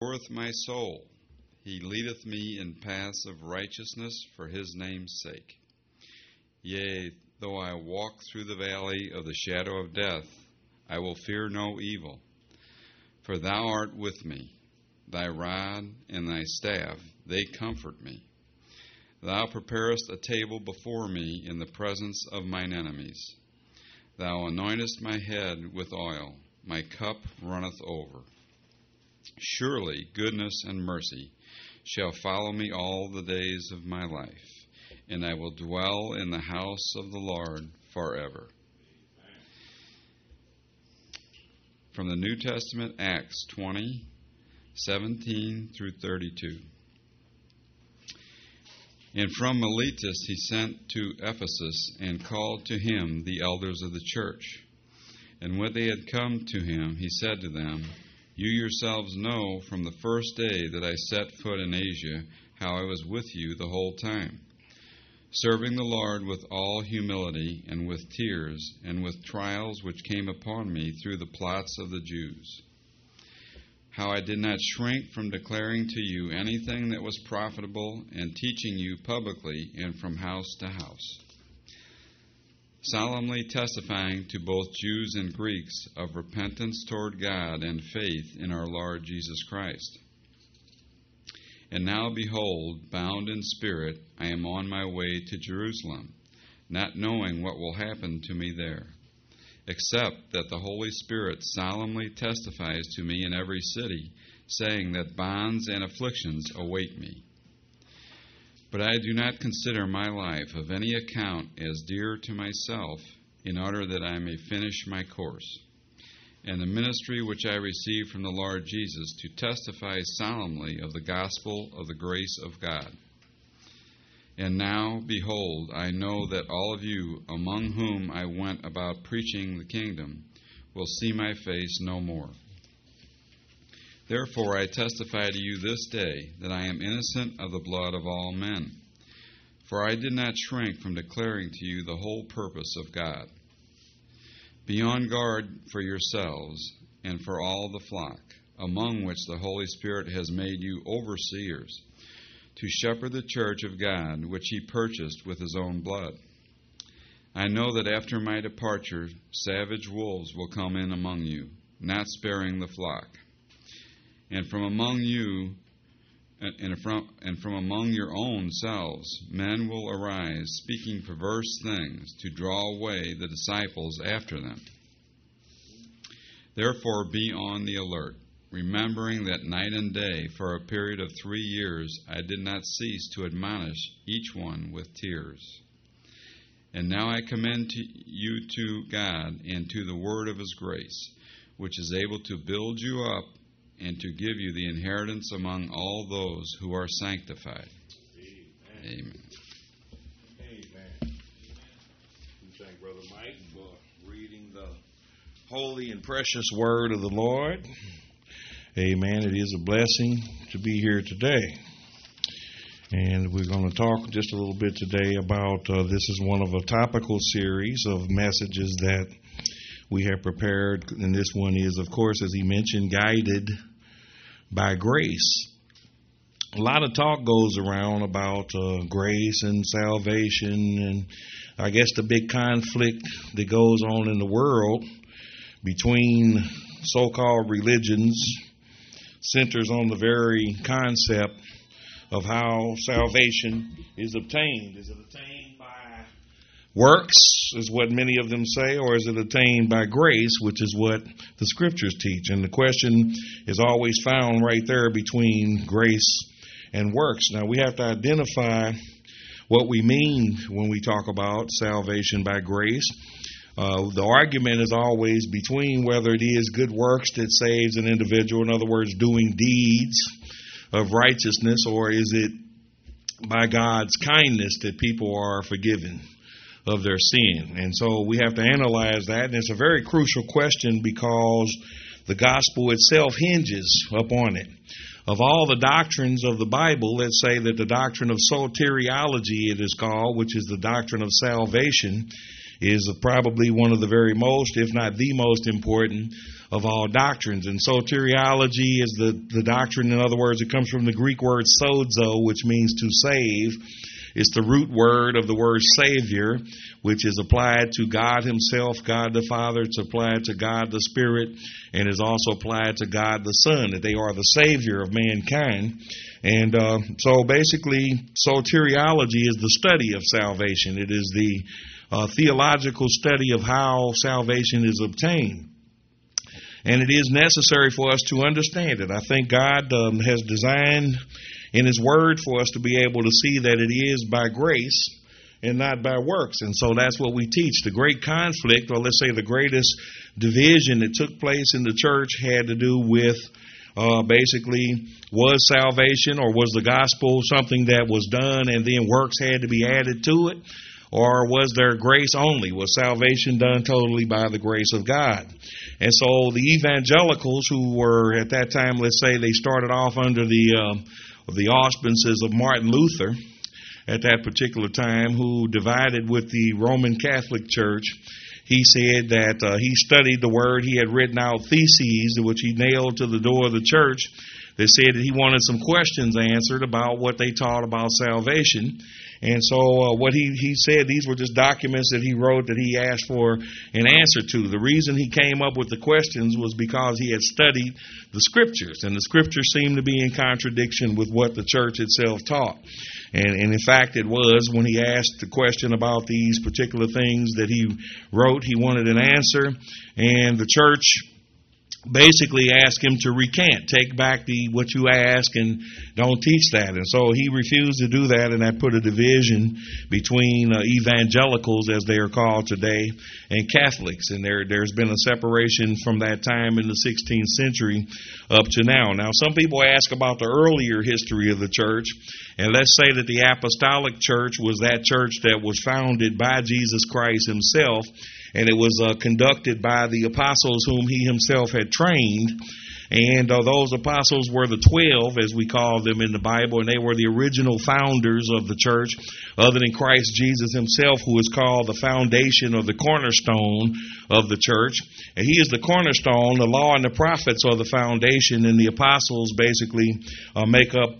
restoreth my soul. He leadeth me in paths of righteousness for his name's sake. Yea, though I walk through the valley of the shadow of death, I will fear no evil. For thou art with me. Thy rod and thy staff, they comfort me. Thou preparest a table before me in the presence of mine enemies. Thou anointest my head with oil. My cup runneth over. Surely goodness and mercy shall follow me all the days of my life, and I will dwell in the house of the Lord forever. From the New Testament, Acts 20:17 through 32. And from Miletus he sent to Ephesus, and called to him the elders of the church. And when they had come to him, he said to them, You yourselves know from the first day that I set foot in Asia, how I was with you the whole time, serving the Lord with all humility and with tears and with trials which came upon me through the plots of the Jews. How I did not shrink from declaring to you anything that was profitable and teaching you publicly and from house to house, solemnly testifying to both Jews and Greeks of repentance toward God and faith in our Lord Jesus Christ. And now, behold, bound in spirit, I am on my way to Jerusalem, not knowing what will happen to me there, except that the Holy Spirit solemnly testifies to me in every city, saying that bonds and afflictions await me. But I do not consider my life of any account as dear to myself, in order that I may finish my course, and the ministry which I received from the Lord Jesus, to testify solemnly of the gospel of the grace of God. And now, behold, I know that all of you, among whom I went about preaching the kingdom, will see my face no more. Therefore I testify to you this day that I am innocent of the blood of all men. For I did not shrink from declaring to you the whole purpose of God. Be on guard for yourselves and for all the flock, among which the Holy Spirit has made you overseers, to shepherd the church of God, which he purchased with his own blood. I know that after my departure, savage wolves will come in among you, not sparing the flock. And from among you, and from among your own selves, men will arise, speaking perverse things, to draw away the disciples after them. Therefore be on the alert, remembering that night and day, for a period of 3 years, I did not cease to admonish each one with tears. And now I commend you to God and to the word of his grace, which is able to build you up and to give you the inheritance among all those who are sanctified. Amen. Amen. We thank Brother Mike for reading the holy and precious word of the Lord. Amen. It is a blessing to be here today. And we're going to talk just a little bit today about, this is one of a topical series of messages that we have prepared. And this one is, of course, as he mentioned, guided by grace. A lot of talk goes around about grace and salvation, and I guess the big conflict that goes on in the world between so-called religions centers on the very concept of how salvation is obtained. Is it obtained by works, is what many of them say, or is it attained by grace, which is what the scriptures teach? And the question is always found right there between grace and works. Now, we have to identify what we mean when we talk about salvation by grace. The argument is always between whether it is good works that saves an individual, in other words, doing deeds of righteousness, or is it by God's kindness that people are forgiven of their sin. And so we have to analyze that, and it's a very crucial question because the gospel itself hinges upon it. Of all the doctrines of the Bible, let's say that the doctrine of soteriology, it is called, which is the doctrine of salvation, is probably one of the very most, if not the most important of all doctrines. And soteriology is the doctrine. In other words, it comes from the Greek word sozo, which means to save. It's the root word of the word Savior, which is applied to God Himself, God the Father. It's applied to God the Spirit, and is also applied to God the Son, that they are the Savior of mankind. And so basically, soteriology is the study of salvation. It is the theological study of how salvation is obtained. And it is necessary for us to understand it. I think God has designed in His Word for us to be able to see that it is by grace and not by works. And so that's what we teach. The great conflict, or let's say the greatest division that took place in the church, had to do with basically, was salvation or was the gospel something that was done and then works had to be added to it? Or was there grace only? Was salvation done totally by the grace of God? And so the evangelicals, who were at that time, let's say they started off under the auspices of Martin Luther at that particular time, who divided with the Roman Catholic Church. He said that he studied the Word. He had written out theses, which he nailed to the door of the church. They said that he wanted some questions answered about what they taught about salvation. And so what he said, these were just documents that he wrote that he asked for an answer to. The reason he came up with the questions was because he had studied the Scriptures, and the Scriptures seemed to be in contradiction with what the church itself taught. And in fact, it was when he asked the question about these particular things that he wrote, he wanted an answer, and the church basically asked him to recant, take back what you ask and don't teach that. And so he refused to do that, and that put a division between evangelicals, as they are called today, and Catholics. And there's been a separation from that time in the 16th century up to now. Now, some people ask about the earlier history of the church, and let's say that the Apostolic Church was that church that was founded by Jesus Christ Himself, and it was conducted by the apostles whom He Himself had trained. And those apostles were the 12, as we call them in the Bible, and they were the original founders of the church, other than Christ Jesus Himself, who is called the foundation or the cornerstone of the church. And He is the cornerstone. The law and the prophets are the foundation, and the apostles basically make up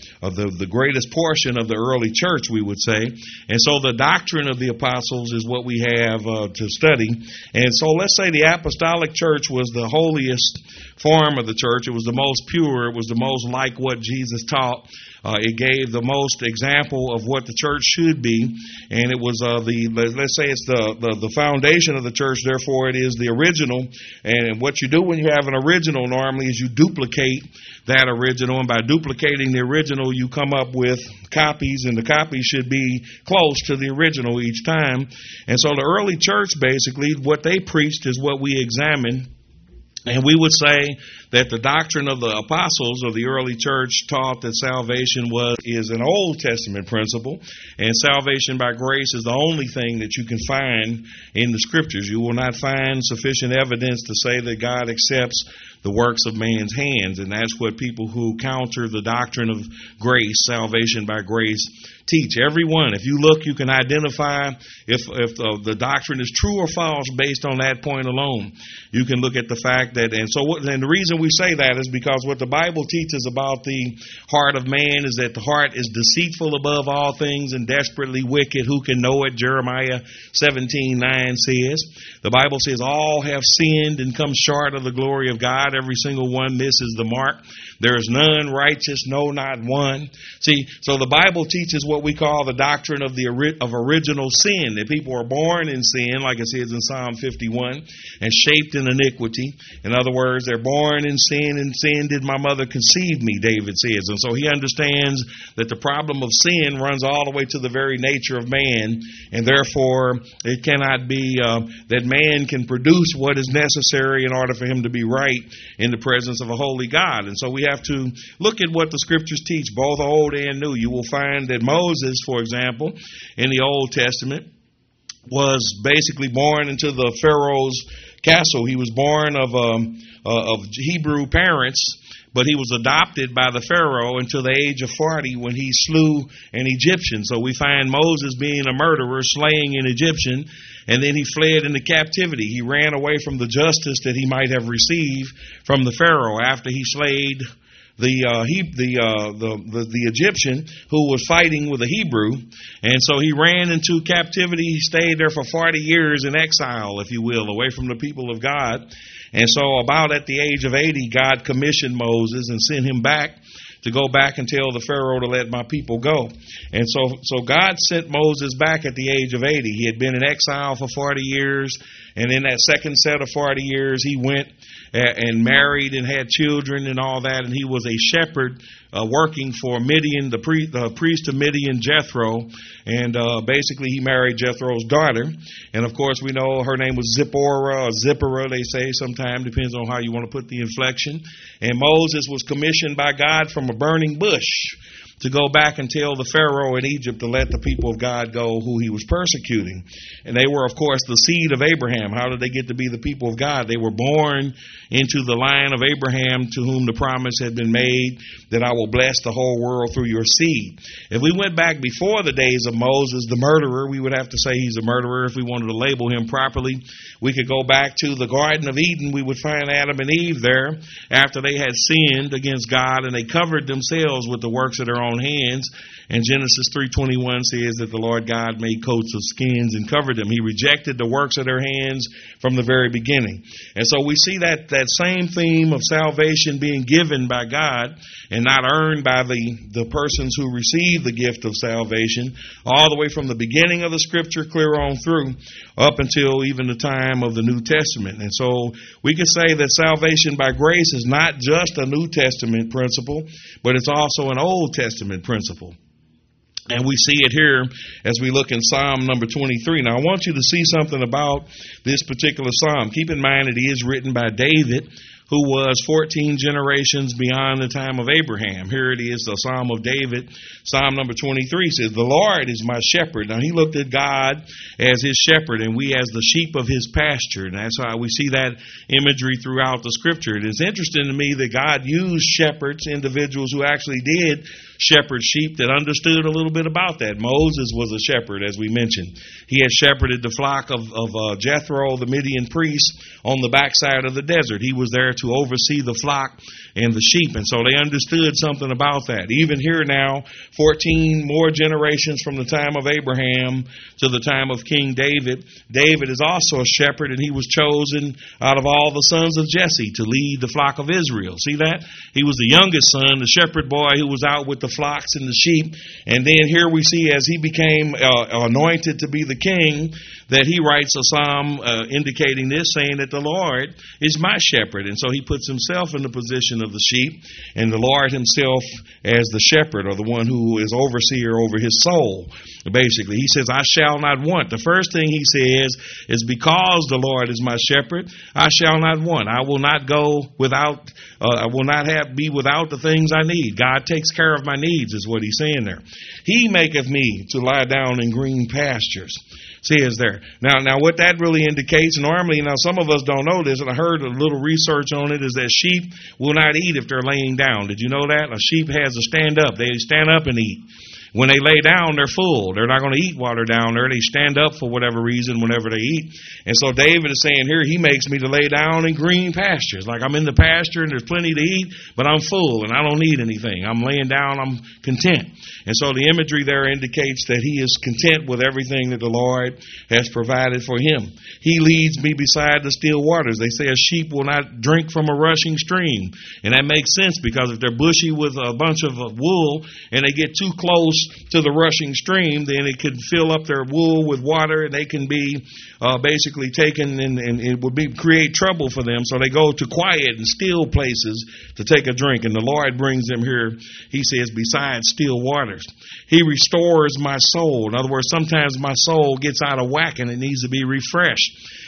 the greatest portion of the early church, we would say. And so the doctrine of the apostles is what we have to study. And so let's say the apostolic church was the holiest form of the church. It was the most pure. It was the most like what Jesus taught. It gave the most example of what the church should be, and it was let's say it's the foundation of the church. Therefore, it is the original. And what you do when you have an original normally is you duplicate that original, and by duplicating the original, you come up with copies, and the copies should be close to the original each time. And so the early church, basically, what they preached is what we examine. And we would say that the doctrine of the apostles of the early church taught that salvation is an Old Testament principle, and salvation by grace is the only thing that you can find in the Scriptures. You will not find sufficient evidence to say that God accepts the works of man's hands, and that's what people who counter the doctrine of grace, salvation by grace, teach. Everyone, if you look, you can identify if the doctrine is true or false based on that point alone. You can look at the fact that, and the reason we say that is because what the Bible teaches about the heart of man is that the heart is deceitful above all things and desperately wicked. Who can know it? Jeremiah 17:9 says. The Bible says all have sinned and come short of the glory of God. Every single one misses the mark. There is none righteous, no, not one. See, so the Bible teaches what we call the doctrine of original sin, that people are born in sin, like it says in Psalm 51, and shaped in iniquity. In other words, they're born in sin, and sin did my mother conceive me, David says. And so he understands that the problem of sin runs all the way to the very nature of man, and therefore it cannot be that man can produce what is necessary in order for him to be right in the presence of a holy God. And so we have to look at what the Scriptures teach, both Old and New. You will find that Moses, for example, in the Old Testament, was basically born into the Pharaoh's castle. He was born of Hebrew parents, but he was adopted by the Pharaoh until the age of 40 when he slew an Egyptian. So we find Moses being a murderer, slaying an Egyptian, and then he fled into captivity. He ran away from the justice that he might have received from the Pharaoh after he slayed the Egyptian who was fighting with a Hebrew. And so he ran into captivity. He stayed there for 40 years in exile, if you will, away from the people of God. And so about at the age of 80, God commissioned Moses and sent him back to go back and tell the Pharaoh to let my people go. And so God sent Moses back at the age of 80. He had been in exile for 40 years. And in that second set of 40 years, he went and married and had children and all that. And he was a shepherd working for Midian, the priest of Midian, Jethro. And basically he married Jethro's daughter. And of course we know her name was Zipporah or Zipporah, they say sometimes, depends on how you want to put the inflection. And Moses was commissioned by God from a burning bush to go back and tell the Pharaoh in Egypt to let the people of God go who he was persecuting. And they were, of course, the seed of Abraham. How did they get to be the people of God? They were born into the line of Abraham, to whom the promise had been made that I will bless the whole world through your seed. If we went back before the days of Moses, the murderer, we would have to say he's a murderer if we wanted to label him properly. We could go back to the Garden of Eden. We would find Adam and Eve there after they had sinned against God, and they covered themselves with the works of their own hands. And Genesis 3:21 says that the Lord God made coats of skins and covered them. He rejected the works of their hands from the very beginning. And so we see that same theme of salvation being given by God and not earned by the persons who receive the gift of salvation, all the way from the beginning of the Scripture clear on through up until even the time of the New Testament. And so we could say that salvation by grace is not just a New Testament principle, but it's also an Old Testament principle. And we see it here as we look in Psalm number 23. Now, I want you to see something about this particular psalm. Keep in mind it is written by David, who was 14 generations beyond the time of Abraham. Here it is, the Psalm of David. Psalm number 23 says, "The Lord is my shepherd." Now, he looked at God as his shepherd, and we as the sheep of his pasture. And that's how we see that imagery throughout the Scripture. It is interesting to me that God used shepherds, individuals who actually did shepherd sheep, that understood a little bit about that. Moses was a shepherd, as we mentioned. He had shepherded the flock of Jethro, the Midian priest, on the backside of the desert. He was there to oversee the flock and the sheep, and so they understood something about that. Even here now, 14 more generations from the time of Abraham to the time of King David. David is also a shepherd, and he was chosen out of all the sons of Jesse to lead the flock of Israel. See that? He was the youngest son, the shepherd boy who was out with the flocks and the sheep. And then here we see as he became anointed to be the king, that he writes a psalm indicating this, saying that the Lord is my shepherd. And so he puts himself in the position of the sheep, and the Lord himself as the shepherd, or the one who is overseer over his soul. Basically, he says, "I shall not want." The first thing he says is, because the Lord is my shepherd, I shall not want. I will not go without, I will not be without the things I need. God takes care of my needs, is what he's saying there. He maketh me to lie down in green pastures, says there. Now what that really indicates, normally, some of us don't know this, and I heard a little research on it, is that sheep will not eat if they're laying down. Did you know that? A sheep has to stand up. They stand up and eat. When they lay down, they're full. They're not going to eat while they're down there. They stand up for whatever reason whenever they eat. And so David is saying here, he makes me to lay down in green pastures. Like I'm in the pasture and there's plenty to eat, but I'm full and I don't need anything. I'm laying down, I'm content. And so the imagery there indicates that he is content with everything that the Lord has provided for him. He leads me beside the still waters. They say a sheep will not drink from a rushing stream. And that makes sense, because if they're bushy with a bunch of wool and they get too close to the rushing stream, then it could fill up their wool with water, and they can be basically taken, and it would create trouble for them. So they go to quiet and still places to take a drink. And the Lord brings them here, he says, beside still waters. He restores my soul. In other words, sometimes my soul gets out of whack and it needs to be refreshed.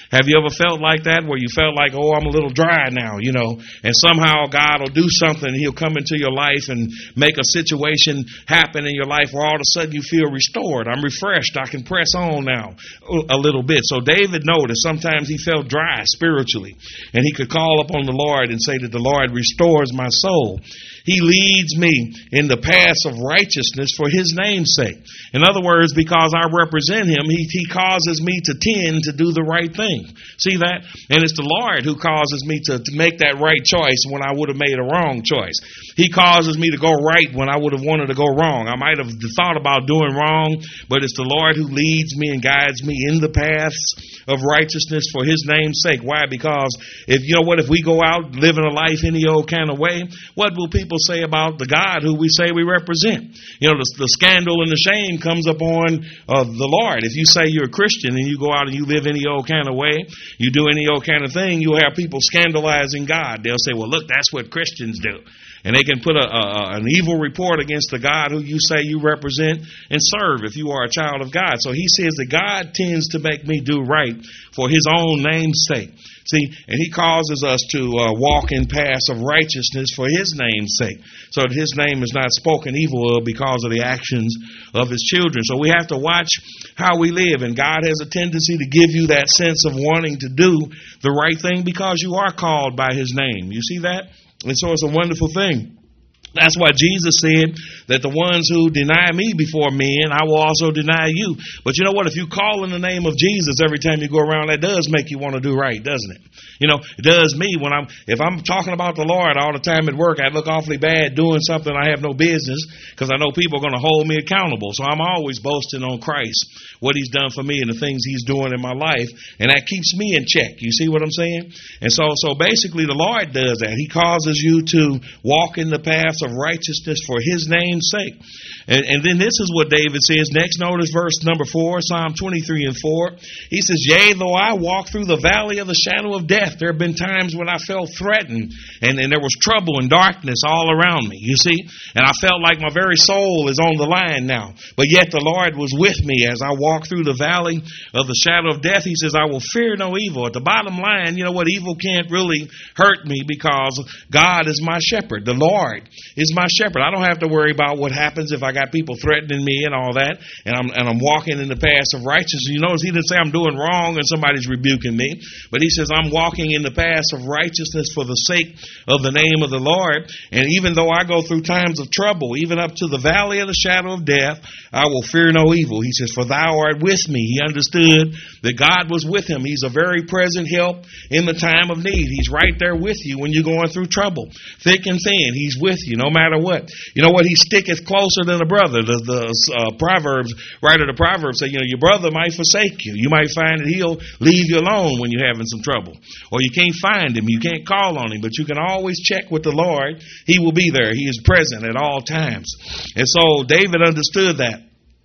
Have you ever felt like that, where you felt like, oh, I'm a little dry now, and somehow God will do something. He'll come into your life and make a situation happen in your life where all of a sudden you feel restored. I'm refreshed. I can press on now a little bit. So David noticed sometimes he felt dry spiritually, and he could call upon the Lord and say that the Lord restores my soul. He leads me in the paths of righteousness for his name's sake. In other words, because I represent him, he causes me to tend to do the right thing. See that? And it's the Lord who causes me to make that right choice when I would have made a wrong choice. He causes me to go right when I would have wanted to go wrong. I might have thought about doing wrong, but it's the Lord who leads me and guides me in the paths of righteousness for his name's sake. Why? Because if we go out living a life any old kind of way, what will people say about the God who we say we represent? The scandal and the shame comes upon the Lord. If you say you're a Christian and you go out and you live any old kind of way, you do any old kind of thing, you'll have people scandalizing God. They'll say, well, look, that's what Christians do. And they can put an evil report against the God who you say you represent and serve if you are a child of God. So he says that God tends to make me do right for his own name's sake. See, and he causes us to walk in paths of righteousness for his name's sake, so that his name is not spoken evil of because of the actions of his children. So we have to watch how we live, and God has a tendency to give you that sense of wanting to do the right thing because you are called by his name. You see that? And so it's a wonderful thing. That's why Jesus said that the ones who deny me before men, I will also deny you. But you know what? If you call in the name of Jesus every time you go around, that does make you want to do right, doesn't it? It does me if I'm talking about the Lord all the time at work, I look awfully bad doing something I have no business because I know people are going to hold me accountable. So I'm always boasting on Christ, what he's done for me and the things he's doing in my life. And that keeps me in check. You see what I'm saying? And so basically the Lord does that. He causes you to walk in the paths of righteousness for his name's sake. And then this is what David says. Next, notice verse number 4, Psalm 23 and 4. He says, yea, though I walk through the valley of the shadow of death. There have been times when I felt threatened and there was trouble and darkness all around me, you see. And I felt like my very soul is on the line now. But yet the Lord was with me as I walked through the valley of the shadow of death. He says, I will fear no evil. At the bottom line, you know what? Evil can't really hurt me because God is my shepherd. The Lord is my shepherd. I don't have to worry about what happens if I got people threatening me and all that, and I'm walking in the paths of righteousness. You notice he didn't say I'm doing wrong and somebody's rebuking me, but he says I'm walking in the paths of righteousness for the sake of the name of the Lord. And even though I go through times of trouble, even up to the valley of the shadow of death, I will fear no evil. He says, for thou art with me. He understood that God was with him. He's a very present help in the time of need. He's right there with you when you're going through trouble. Thick and thin, he's with you no matter what. You know what? He sticketh closer than a brother. The Proverbs, writer of the Proverbs say, your brother might forsake you. You might find that he'll leave you alone when you're having some trouble. Or you can't find him. You can't call on him. But you can always check with the Lord. He will be there. He is present at all times. And so David understood that.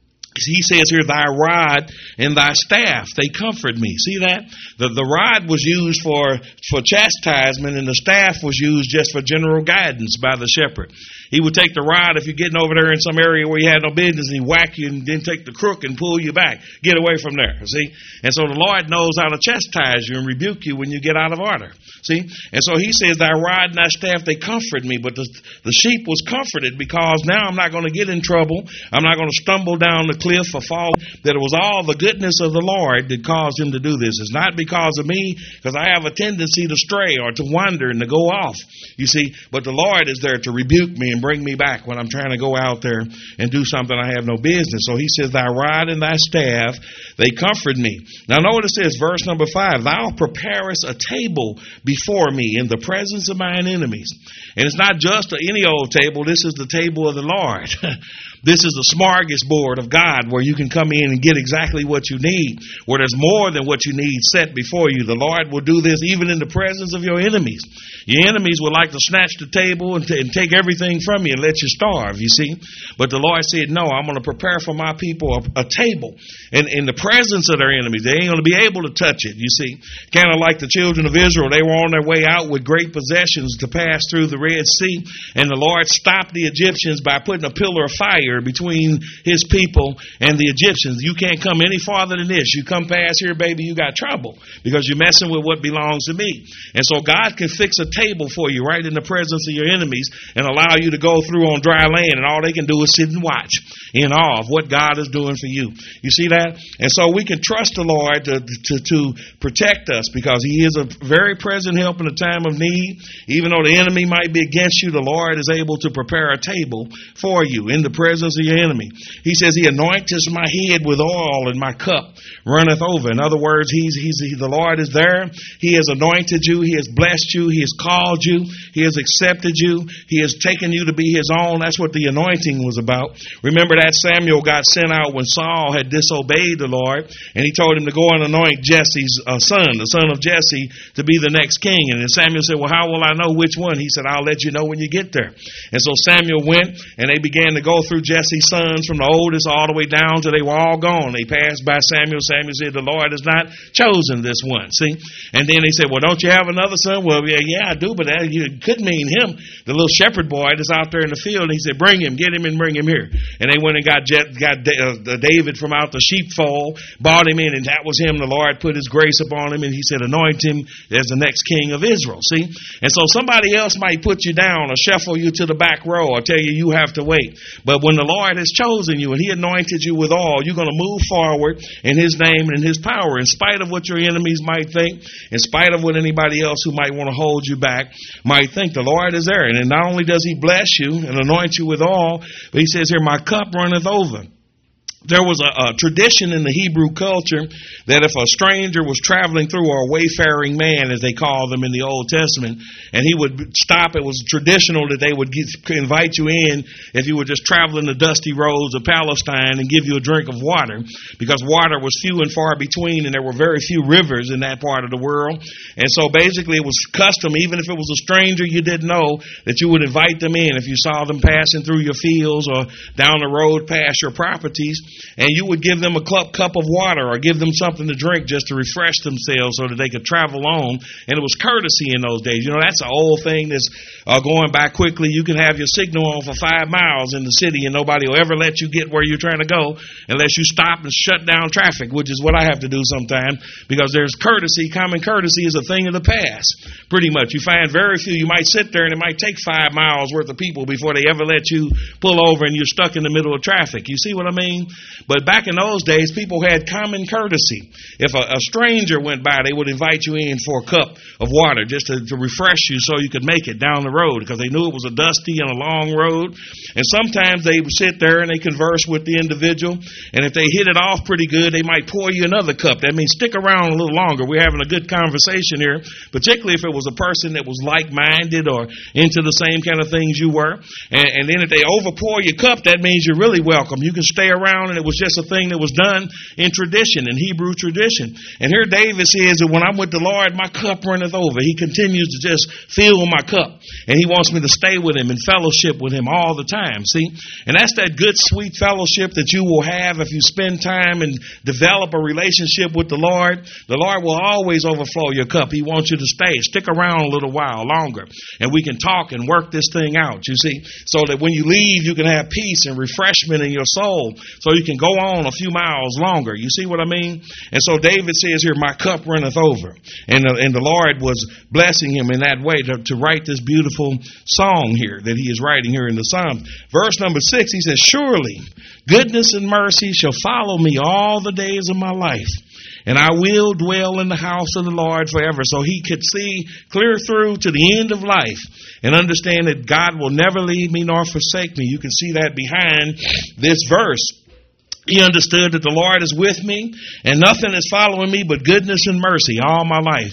He says here, thy rod and thy staff, they comfort me. See that? The rod was used for chastisement, and the staff was used just for general guidance by the shepherd. He would take the rod if you're getting over there in some area where you had no business, and he'd whack you and then take the crook and pull you back. Get away from there, see? And so the Lord knows how to chastise you and rebuke you when you get out of order, see? And so he says, thy rod and thy staff, they comfort me. But the sheep was comforted because now I'm not going to get in trouble. I'm not going to stumble down the cliff or fall. That it was all the goodness of the Lord that caused him to do this. It's not because of me, because I have a tendency to stray or to wander and to go off, you see. But the Lord is there to rebuke me and bring me back when I'm trying to go out there and do something I have no business. So he says, thy rod and thy staff, they comfort me. Now notice this, verse number 5, thou preparest a table before me in the presence of mine enemies. And it's not just any old table. This is the table of the Lord. This is the smorgasbord of God where you can come in and get exactly what you need, where there's more than what you need set before you. The Lord will do this even in the presence of your enemies. Your enemies would like to snatch the table and take everything from you and let you starve, you see. But the Lord said, no, I'm going to prepare for my people a table in the presence of their enemies. They ain't going to be able to touch it, you see. Kind of like the children of Israel. They were on their way out with great possessions to pass through the Red Sea. And the Lord stopped the Egyptians by putting a pillar of fire between his people and the Egyptians. You can't come any farther than this. You come past here, baby, you got trouble because you're messing with what belongs to me. And so God can fix a table for you right in the presence of your enemies and allow you to go through on dry land, and all they can do is sit and watch in awe of what God is doing for you. You see that? And so we can trust the Lord to protect us because he is a very present help in a time of need. Even though the enemy might be against you, the Lord is able to prepare a table for you in the presence of your enemy. He says he anointeth my head with oil and my cup runneth over. In other words, the Lord is there. He has anointed you. He has blessed you. He has called you. He has accepted you. He has taken you to be his own. That's what the anointing was about. Remember that Samuel got sent out when Saul had disobeyed the Lord, and he told him to go and anoint Jesse's son, the son of Jesse, to be the next king. And then Samuel said, well, how will I know which one? He said, I'll let you know when you get there. And so Samuel went, and they began to go through Jesse's sons from the oldest all the way down till they were all gone. They passed by Samuel. Samuel said, the Lord has not chosen this one. See? And then they said, well, don't you have another son? Well, yeah, I do, but that could mean him, the little shepherd boy that's out there in the field. And he said, bring him, get him and bring him here. And they went and got David from out the sheepfold, brought him in, and that was him. The Lord put his grace upon him, and he said, anoint him as the next king of Israel. See? And so somebody else might put you down or shuffle you to the back row or tell you have to wait. But when the Lord has chosen you and he anointed you with oil, you're going to move forward in his name and in his power, in spite of what your enemies might think, in spite of what anybody else who might want to hold you back might think. The Lord is there. And then not only does he bless you and anoint you with oil, but he says here, my cup runneth over. There was a tradition in the Hebrew culture that if a stranger was traveling through, or a wayfaring man, as they call them in the Old Testament, and he would stop, it was traditional that they would invite you in if you were just traveling the dusty roads of Palestine and give you a drink of water, because water was few and far between, and there were very few rivers in that part of the world. And so basically it was custom, even if it was a stranger you didn't know, that you would invite them in if you saw them passing through your fields or down the road past your properties. And you would give them a cup of water or give them something to drink just to refresh themselves so that they could travel on. And it was courtesy in those days. You know, that's an old thing that's going back quickly. You can have your signal on for 5 miles in the city and nobody will ever let you get where you're trying to go unless you stop and shut down traffic, which is what I have to do sometimes, because there's courtesy. Common courtesy is a thing of the past, pretty much. You find very few. You might sit there and it might take 5 miles worth of people before they ever let you pull over and you're stuck in the middle of traffic. You see what I mean? But back in those days, people had common courtesy. If a stranger went by, they would invite you in for a cup of water just to refresh you so you could make it down the road, because they knew it was a dusty and a long road. And sometimes they would sit there and they converse with the individual, and if they hit it off pretty good, they might pour you another cup. That means stick around a little longer. We're having a good conversation here, particularly if it was a person that was like-minded or into the same kind of things you were. And then if they overpour your cup, that means you're really welcome. You can stay around, and it was just a thing that was done in tradition, in Hebrew tradition. And here David says that when I'm with the Lord, my cup runneth over. He continues to just fill my cup, and he wants me to stay with him and fellowship with him all the time. See? And that's that good, sweet fellowship that you will have if you spend time and develop a relationship with the Lord. The Lord will always overflow your cup. He wants you to stay. Stick around a little while longer, and we can talk and work this thing out, you see, so that when you leave, you can have peace and refreshment in your soul, so you can go on a few miles longer. You see what I mean? And so David says here, my cup runneth over. And the Lord was blessing him in that way to write this beautiful song here that he is writing here in the Psalms. Verse number 6, he says, surely goodness and mercy shall follow me all the days of my life, and I will dwell in the house of the Lord forever. So he could see clear through to the end of life and understand that God will never leave me nor forsake me. You can see that behind this verse. He understood that the Lord is with me and nothing is following me but goodness and mercy all my life.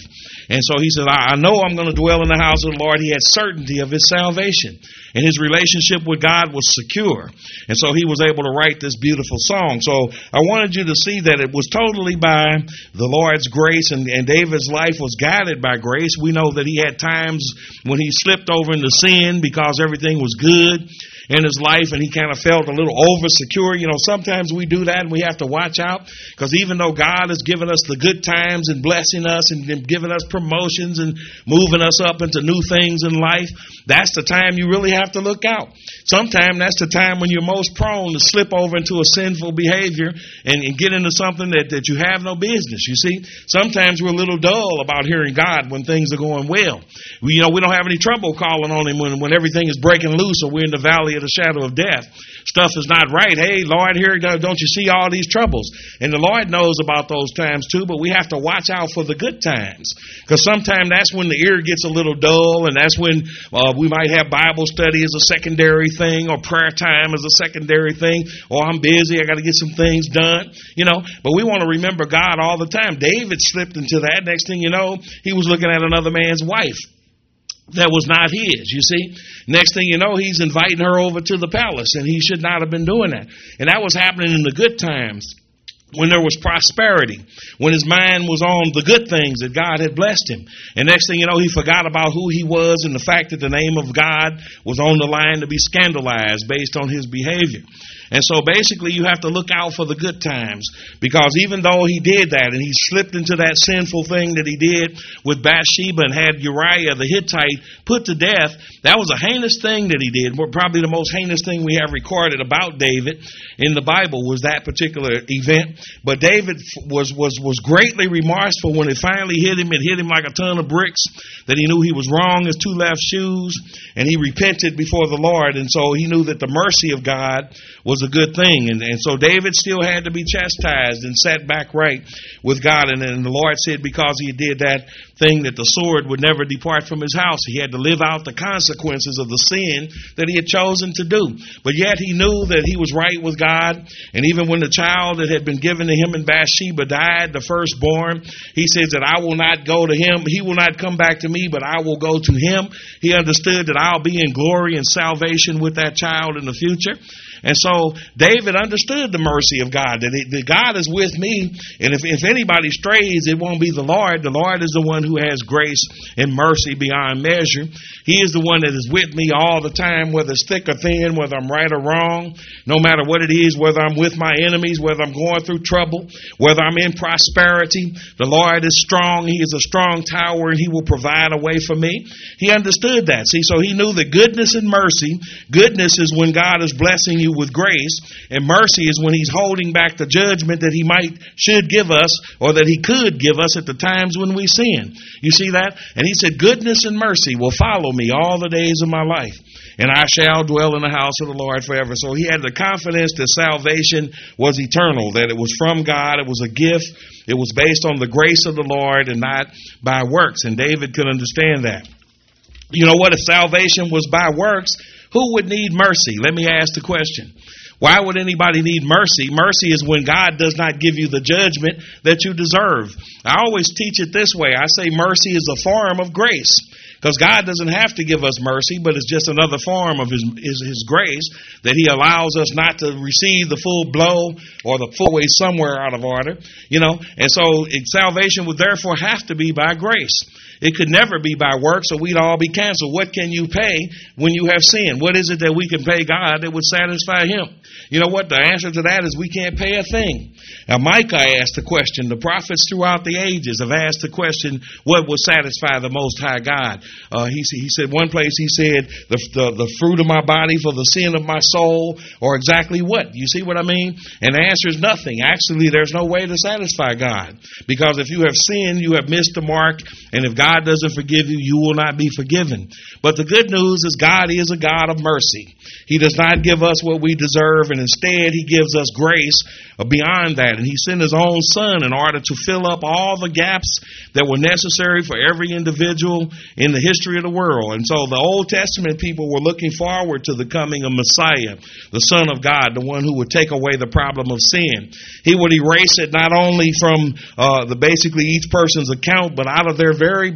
And so he said, I know I'm going to dwell in the house of the Lord. He had certainty of his salvation. And his relationship with God was secure. And so he was able to write this beautiful song. So I wanted you to see that it was totally by the Lord's grace, and David's life was guided by grace. We know that he had times when he slipped over into sin because everything was good in his life and he kind of felt a little over secure. You know, sometimes we do that and we have to watch out, because even though God has given us the good times and blessing us and giving us promotions and moving us up into new things in life, that's the time you really have to look out. Sometimes that's the time when you're most prone to slip over into a sinful behavior and get into something that you have no business. You see, sometimes we're a little dull about hearing God when things are going well. We don't have any trouble calling on him when everything is breaking loose or we're in the valley of the shadow of death. Stuff is not right. Hey, Lord, here, don't you see all these troubles? And the Lord knows about those times too, but we have to watch out for the good times, because sometimes that's when the ear gets a little dull, and that's when we might have Bible study as a secondary thing, or prayer time as a secondary thing, or I'm busy, I got to get some things done, But we want to remember God all the time. David slipped into that. Next thing you know, he was looking at another man's wife that was not his, you see. Next thing you know, he's inviting her over to the palace, and he should not have been doing that. And that was happening in the good times, when there was prosperity, when his mind was on the good things that God had blessed him. And next thing you know, he forgot about who he was and the fact that the name of God was on the line to be scandalized based on his behavior. And so basically you have to look out for the good times, because even though he did that and he slipped into that sinful thing that he did with Bathsheba and had Uriah the Hittite put to death, that was a heinous thing that he did. Probably the most heinous thing we have recorded about David in the Bible was that particular event. But David was greatly remorseful when it finally hit him. It hit him like a ton of bricks, that he knew he was wrong as two left shoes, and he repented before the Lord. And so he knew that the mercy of God was a good thing. And so David still had to be chastised and set back right with God. And then the Lord said, because he did that thing, that the sword would never depart from his house. He had to live out the consequences of the sin that he had chosen to do. But yet he knew that he was right with God. And even when the child that had been given to him in Bathsheba died, the firstborn, he says that I will not go to him. He will not come back to me, but I will go to him. He understood that I'll be in glory and salvation with that child in the future. And so David understood the mercy of God, that God is with me, and if anybody strays, it won't be the Lord. The Lord is the one who has grace and mercy beyond measure. He is the one that is with me all the time, whether it's thick or thin, whether I'm right or wrong, no matter what it is, whether I'm with my enemies, whether I'm going through trouble, whether I'm in prosperity. The Lord is strong. He is a strong tower, and he will provide a way for me. He understood that. See, so he knew that goodness and mercy, goodness is when God is blessing you with grace, and mercy is when he's holding back the judgment that he should give us, or that he could give us at the times when we sin. You see that? And he said, goodness and mercy will follow me all the days of my life, and I shall dwell in the house of the Lord forever. So he had the confidence that salvation was eternal, that it was from God, it was a gift, it was based on the grace of the Lord and not by works. And David could understand that. You know what? If salvation was by works, who would need mercy? Let me ask the question. Why would anybody need mercy? Mercy is when God does not give you the judgment that you deserve. I always teach it this way. I say mercy is a form of grace, because God doesn't have to give us mercy, but it's just another form of his grace, that he allows us not to receive the full blow or the full way somewhere out of order. And so salvation would therefore have to be by grace. It could never be by works, or we'd all be canceled. What can you pay when you have sinned? What is it that we can pay God that would satisfy him? You know what? The answer to that is we can't pay a thing. Now, Micah asked the question. The prophets throughout the ages have asked the question, what would satisfy the Most High God? He said, one place he said, the fruit of my body for the sin of my soul, or exactly what? You see what I mean? And the answer is nothing. Actually, there's no way to satisfy God, because if you have sinned, you have missed the mark, and if God doesn't forgive you, you will not be forgiven. But the good news is God is a God of mercy. He does not give us what we deserve, and instead he gives us grace beyond that. And he sent his own son in order to fill up all the gaps that were necessary for every individual in the history of the world. And so the Old Testament people were looking forward to the coming of Messiah, the Son of God, the one who would take away the problem of sin. He would erase it not only from basically each person's account, but out of their very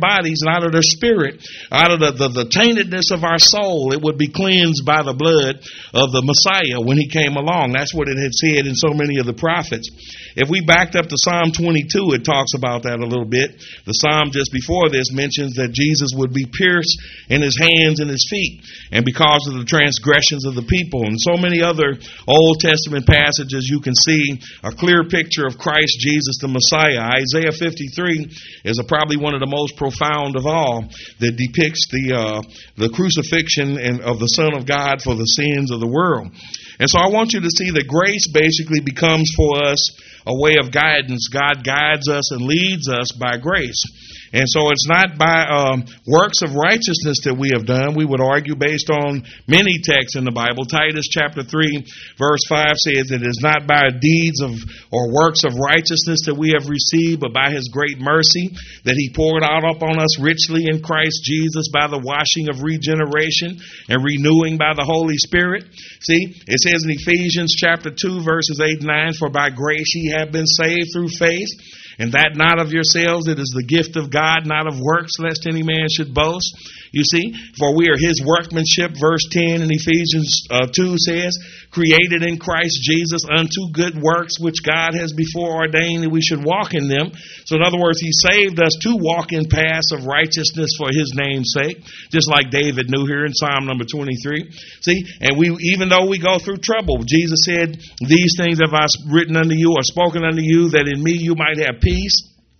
bodies and out of their spirit, out of the taintedness of our soul, it would be cleansed by the blood of the Messiah when he came along. That's what it had said in so many of the prophets. If we backed up to Psalm 22, it talks about that a little bit. The psalm just before this mentions that Jesus would be pierced in his hands and his feet, and because of the transgressions of the people. And so many other Old Testament passages you can see a clear picture of Christ Jesus the Messiah. Isaiah 53 is probably one of the most profound of all, that depicts the crucifixion of the Son of God for the sins of the world. And so I want you to see that grace basically becomes for us a way of guidance. God guides us and leads us by grace. And so it's not by works of righteousness that we have done. We would argue based on many texts in the Bible. Titus chapter 3 verse 5 says it is not by deeds of or works of righteousness that we have received, but by his great mercy that he poured out upon us richly in Christ Jesus by the washing of regeneration and renewing by the Holy Spirit. See, it says in Ephesians chapter 2 verses 8 and 9, for by grace ye have been saved through faith, and that not of yourselves, it is the gift of God, not of works, lest any man should boast. You see, for we are his workmanship, verse 10 in Ephesians 2 says, created in Christ Jesus unto good works, which God has before ordained that we should walk in them. So in other words, he saved us to walk in paths of righteousness for his name's sake, just like David knew here in Psalm number 23. See, and even though we go through trouble, Jesus said, these things have I written unto you or spoken unto you, that in me you might have peace.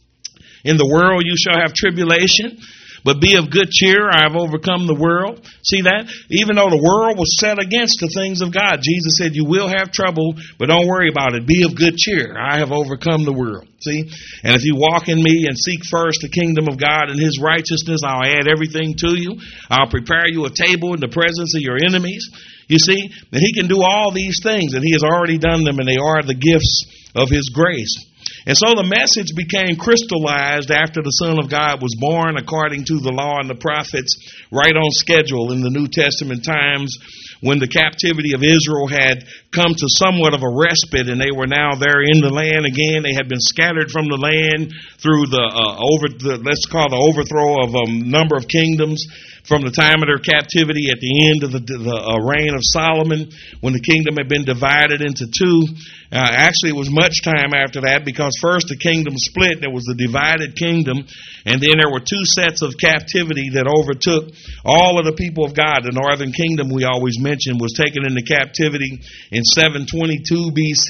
In the world you shall have tribulation, but be of good cheer, I have overcome the world. See that? Even though the world was set against the things of God, Jesus said, you will have trouble, but don't worry about it. Be of good cheer. I have overcome the world. See? And if you walk in me and seek first the kingdom of God and his righteousness, I'll add everything to you. I'll prepare you a table in the presence of your enemies. You see, that he can do all these things, and he has already done them, and they are the gifts of his grace. And so the message became crystallized after the Son of God was born according to the law and the prophets, right on schedule in the New Testament times, when the captivity of Israel had come to somewhat of a respite and they were now there in the land again. They had been scattered from the land through the overthrow of a number of kingdoms. From the time of their captivity at the end of the reign of Solomon, when the kingdom had been divided into two. Actually, it was much time after that, because first the kingdom split. There was the divided kingdom, and then there were two sets of captivity that overtook all of the people of God. The northern kingdom, we always mention, was taken into captivity in 722 BC,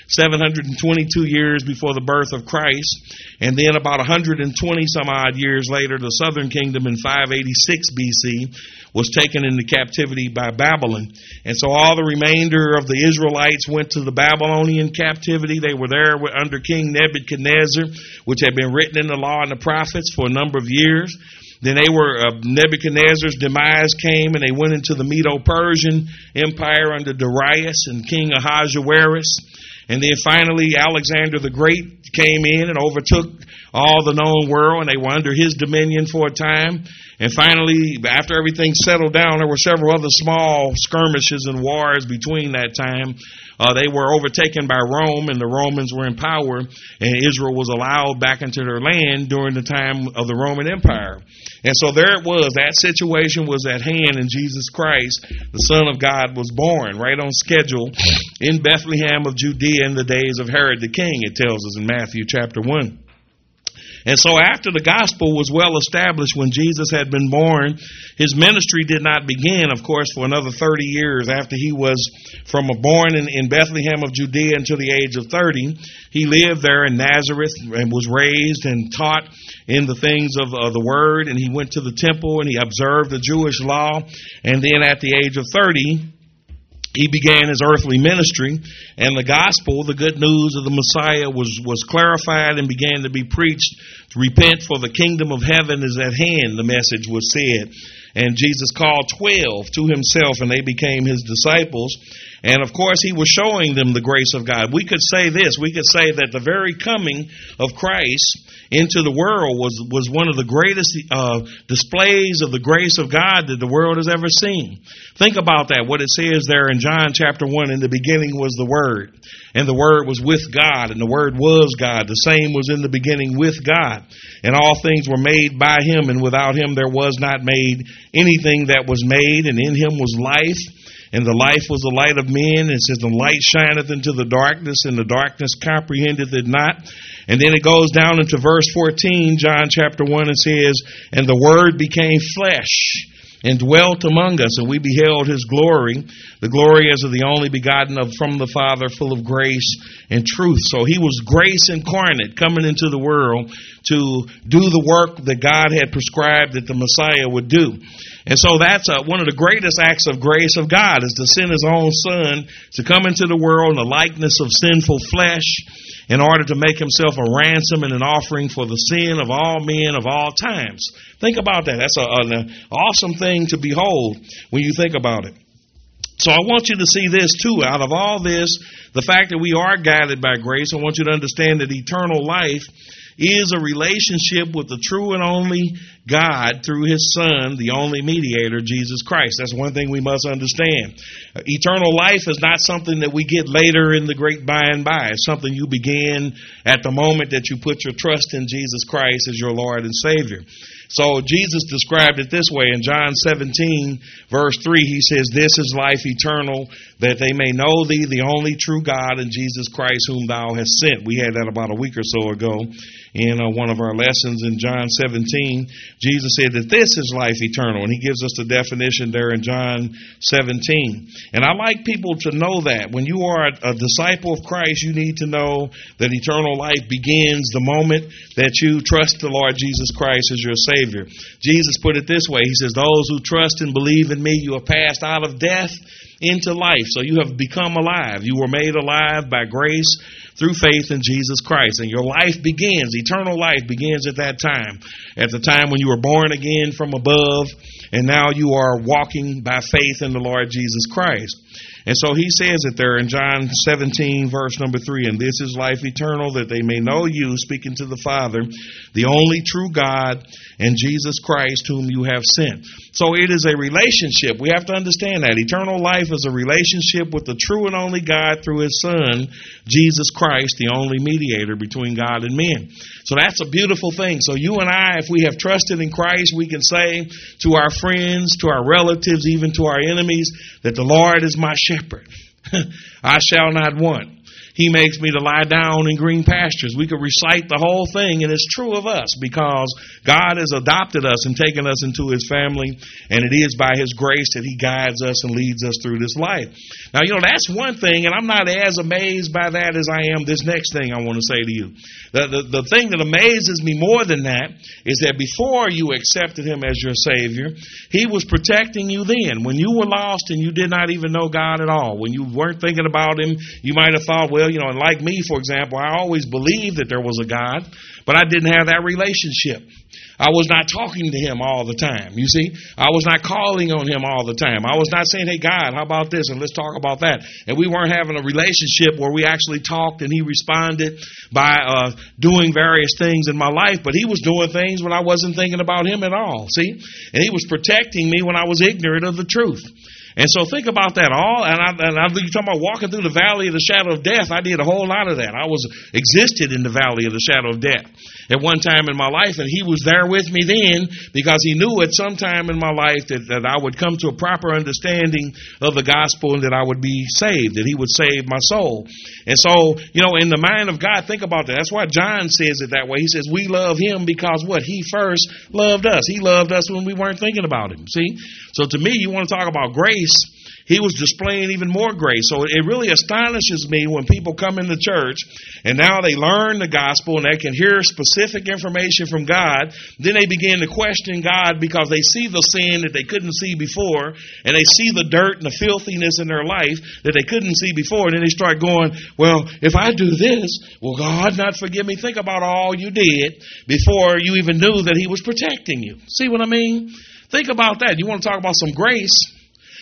722 years before the birth of Christ. And then about 120 some odd years later, the southern kingdom in 586 BC was taken into captivity by Babylon. And so all the remainder of the Israelites went to the Babylonian captivity. They were there under King Nebuchadnezzar, which had been written in the law and the prophets for a number of years. Then Nebuchadnezzar's demise came, and they went into the Medo-Persian Empire under Darius and King Ahasuerus. And then finally, Alexander the Great came in and overtook all the known world, and they were under his dominion for a time. And finally, after everything settled down, there were several other small skirmishes and wars between that time. They were overtaken by Rome, and the Romans were in power, and Israel was allowed back into their land during the time of the Roman Empire. And so there it was. That situation was at hand, and Jesus Christ, the Son of God, was born right on schedule in Bethlehem of Judea in the days of Herod the king, it tells us in Matthew chapter 1. And so after the gospel was well established, when Jesus had been born, his ministry did not begin, of course, for another 30 years after he was born in Bethlehem of Judea until the age of 30. He lived there in Nazareth and was raised and taught in the things of the word, and he went to the temple and he observed the Jewish law. And then at the age of 30, he began his earthly ministry, and the gospel, the good news of the Messiah, was clarified and began to be preached. Repent, for the kingdom of heaven is at hand, the message was said. And Jesus called 12 to himself, and they became his disciples. And of course, he was showing them the grace of God. We could say this. We could say that the very coming of Christ into the world was one of the greatest displays of the grace of God that the world has ever seen. Think about that, what it says there in John chapter 1, in the beginning was the Word, and the Word was with God, and the Word was God. The same was in the beginning with God. And all things were made by him, and without him there was not made anything that was made, and in him was life. And the life was the light of men. It says, the light shineth into the darkness, and the darkness comprehendeth it not. And then it goes down into verse 14, John chapter 1, and says, and the Word became flesh and dwelt among us, and we beheld his glory, the glory as of the only begotten from the Father, full of grace and truth. So he was grace incarnate, coming into the world to do the work that God had prescribed that the Messiah would do. And so that's one of the greatest acts of grace of God, is to send his own Son to come into the world in the likeness of sinful flesh in order to make himself a ransom and an offering for the sin of all men of all times. Think about that. That's an awesome thing to behold when you think about it. So I want you to see this too. Out of all this, the fact that we are guided by grace, I want you to understand that eternal life is a relationship with the true and only God through his Son, the only mediator, Jesus Christ. That's one thing we must understand. Eternal life is not something that we get later in the great by and by. It's something you begin at the moment that you put your trust in Jesus Christ as your Lord and Savior. So Jesus described it this way in John 17, verse 3. He says, this is life eternal, that they may know thee, the only true God, and Jesus Christ, whom thou hast sent. We had that about a week or so ago in one of our lessons in John 17. Jesus said that this is life eternal, and he gives us the definition there in John 17. And I like people to know that. When you are a disciple of Christ, you need to know that eternal life begins the moment that you trust the Lord Jesus Christ as your Savior. Jesus put it this way. He says, those who trust and believe in me, you are passed out of death into life. So you have become alive. You were made alive by grace through faith in Jesus Christ. And your life begins, eternal life begins at that time. At the time when you were born again from above, and now you are walking by faith in the Lord Jesus Christ. And so he says it there in John 17, verse number 3, and this is life eternal, that they may know you, speaking to the Father, the only true God, and Jesus Christ, whom you have sent. So it is a relationship. We have to understand that. Eternal life is a relationship with the true and only God through his Son, Jesus Christ, the only mediator between God and men. So that's a beautiful thing. So you and I, if we have trusted in Christ, we can say to our friends, to our relatives, even to our enemies, that the Lord is my shepherd. I shall not want. He makes me to lie down in green pastures. We could recite the whole thing, and it's true of us because God has adopted us and taken us into his family, and it is by his grace that he guides us and leads us through this life. Now, that's one thing, and I'm not as amazed by that as I am this next thing I want to say to you. The thing that amazes me more than that is that before you accepted him as your Savior, he was protecting you then. When you were lost and you did not even know God at all, when you weren't thinking about him, you might have thought, well, and like me, for example, I always believed that there was a God, but I didn't have that relationship. I was not talking to him all the time, you see. I was not calling on him all the time. I was not saying, hey, God, how about this, and let's talk about that. And we weren't having a relationship where we actually talked and he responded by doing various things in my life, but he was doing things when I wasn't thinking about him at all, see. And he was protecting me when I was ignorant of the truth. And so think about that all. And you're talking about walking through the valley of the shadow of death. I did a whole lot of that. I existed in the valley of the shadow of death at one time in my life, and he was there with me then because he knew at some time in my life that I would come to a proper understanding of the gospel and that I would be saved, that he would save my soul. And so, in the mind of God, think about that. That's why John says it that way. He says, we love him because what? He first loved us. He loved us when we weren't thinking about him. See? So to me, you want to talk about grace, he was displaying even more grace. So it really astonishes me when people come into church and now they learn the gospel and they can hear specific information from God. Then they begin to question God because they see the sin that they couldn't see before, and they see the dirt and the filthiness in their life that they couldn't see before. And then they start going, well, if I do this, will God not forgive me? Think about all you did before you even knew that he was protecting you. See what I mean? Think about that. You want to talk about some grace?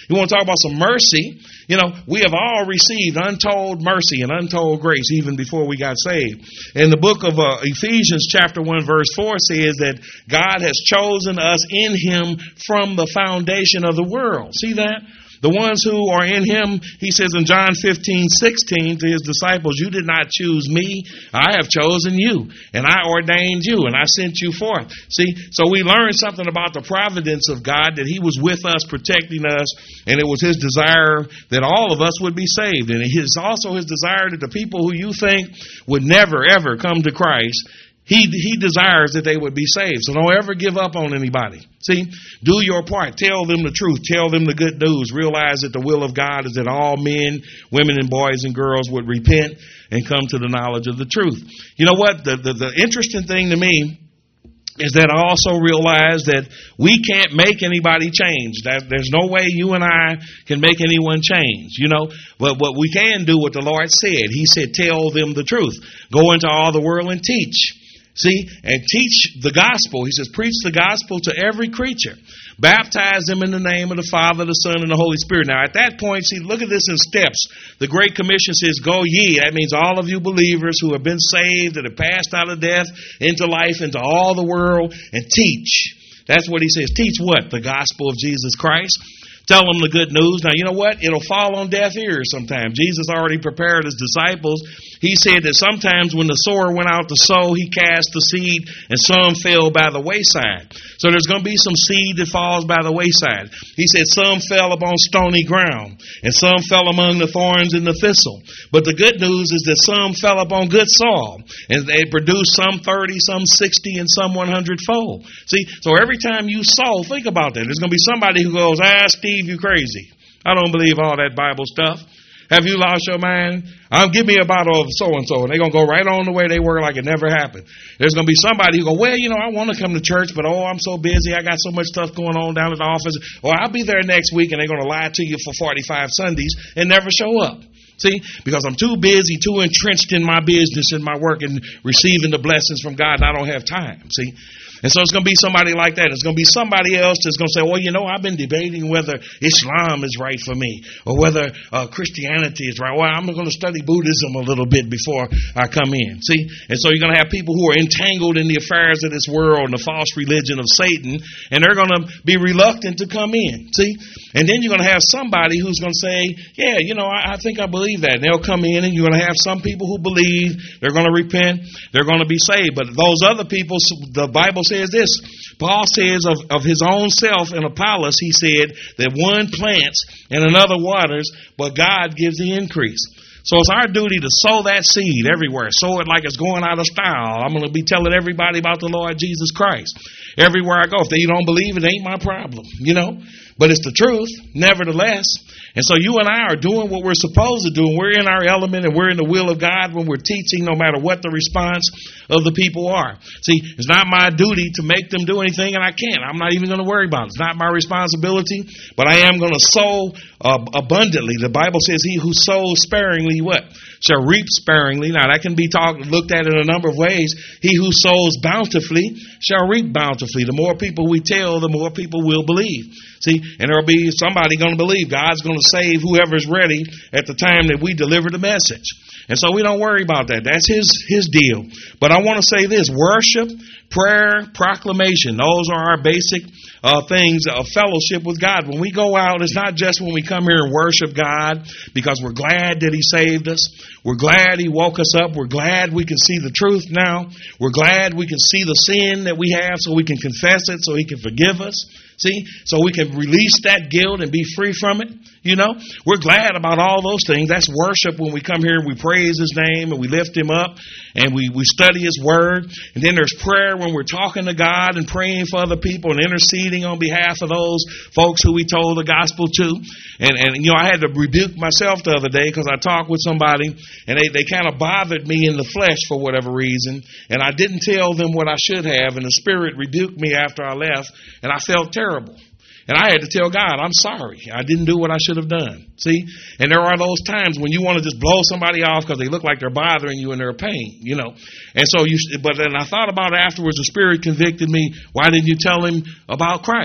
You want to talk about some mercy? You know, we have all received untold mercy and untold grace even before we got saved. In the book of Ephesians chapter 1 verse 4 says that God has chosen us in him from the foundation of the world. See that? The ones who are in him, he says in John 15:16 to his disciples, you did not choose me, I have chosen you, and I ordained you, and I sent you forth. See, so we learned something about the providence of God, that he was with us, protecting us, and it was his desire that all of us would be saved. And it is also his desire that the people who you think would never, ever come to Christ, He desires that they would be saved. So don't ever give up on anybody. See, do your part. Tell them the truth. Tell them the good news. Realize that the will of God is that all men, women, and boys and girls would repent and come to the knowledge of the truth. You know what? The interesting thing to me is that I also realize that we can't make anybody change. That there's no way you and I can make anyone change, you know. But what we can do, what the Lord said, he said, tell them the truth. Go into all the world and teach. See, and teach the gospel. He says, preach the gospel to every creature. Baptize them in the name of the Father, the Son, and the Holy Spirit. Now, at that point, see, look at this in steps. The Great Commission says, go ye. That means all of you believers who have been saved, that have passed out of death into life, into all the world, and teach. That's what he says. Teach what? The gospel of Jesus Christ. Tell them the good news. Now, you know what? It'll fall on deaf ears sometimes. Jesus already prepared his disciples. He said that sometimes when the sower went out to sow, he cast the seed, and some fell by the wayside. So there's going to be some seed that falls by the wayside. He said some fell upon stony ground, and some fell among the thorns and the thistle. But the good news is that some fell upon good soil, and they produced some 30, some 60, and some 100-fold. See, so every time you sow, think about that. There's going to be somebody who goes, Steve, you crazy. I don't believe all that Bible stuff. Have you lost your mind? Give me a bottle of so-and-so, and they're going to go right on the way they were like it never happened. There's going to be somebody who go, well, you know, I want to come to church, but I'm so busy. I got so much stuff going on down at the office. Or I'll be there next week, and they're going to lie to you for 45 Sundays and never show up. See, because I'm too busy, too entrenched in my business and my work and receiving the blessings from God, and I don't have time. See? And so it's going to be somebody like that. It's going to be somebody else that's going to say, well, you know, I've been debating whether Islam is right for me or whether Christianity is right. Well, I'm going to study Buddhism a little bit before I come in. See? And so you're going to have people who are entangled in the affairs of this world and the false religion of Satan, and they're going to be reluctant to come in. See? And then you're going to have somebody who's going to say, yeah, you know, I think I believe that. And they'll come in, and you're going to have some people who believe, they're going to repent, they're going to be saved. But those other people, the Bible says this. Paul says of his own self in Apollos, he said that one plants and another waters, but God gives the increase. So it's our duty to sow that seed everywhere. Sow it like it's going out of style. I'm going to be telling everybody about the Lord Jesus Christ everywhere I go. If they don't believe it, ain't my problem, you know. But it's the truth, nevertheless. And so you and I are doing what we're supposed to do. And we're in our element and we're in the will of God when we're teaching, no matter what the response of the people are. See, it's not my duty to make them do anything, and I can't. I'm not even going to worry about it. It's not my responsibility, but I am going to sow abundantly. The Bible says he who sows sparingly, what? Shall reap sparingly. Now, that can be looked at in a number of ways. He who sows bountifully shall reap bountifully. The more people we tell, the more people will believe. See, and there'll be somebody going to believe. God's going to save whoever's ready at the time that we deliver the message. And so we don't worry about that. That's his deal. But I want to say this. Worship, prayer, proclamation. Those are our basic things of fellowship with God. When we go out, it's not just when we come here and worship God because we're glad that he saved us. We're glad he woke us up. We're glad we can see the truth now. We're glad we can see the sin that we have so we can confess it, so he can forgive us. See, so we can release that guilt and be free from it. You know, we're glad about all those things. That's worship when we come here and we praise his name and we lift him up and we study his word. And then there's prayer when we're talking to God and praying for other people and interceding on behalf of those folks who we told the gospel to. And you know, I had to rebuke myself the other day because I talked with somebody and they kind of bothered me in the flesh for whatever reason. And I didn't tell them what I should have. And the Spirit rebuked me after I left. And I felt terrible. And I had to tell God, I'm sorry. I didn't do what I should have done. See? And there are those times when you want to just blow somebody off because they look like they're bothering you and they're a pain, you know. And so but then I thought about it afterwards. The Spirit convicted me. Why didn't you tell him about Christ?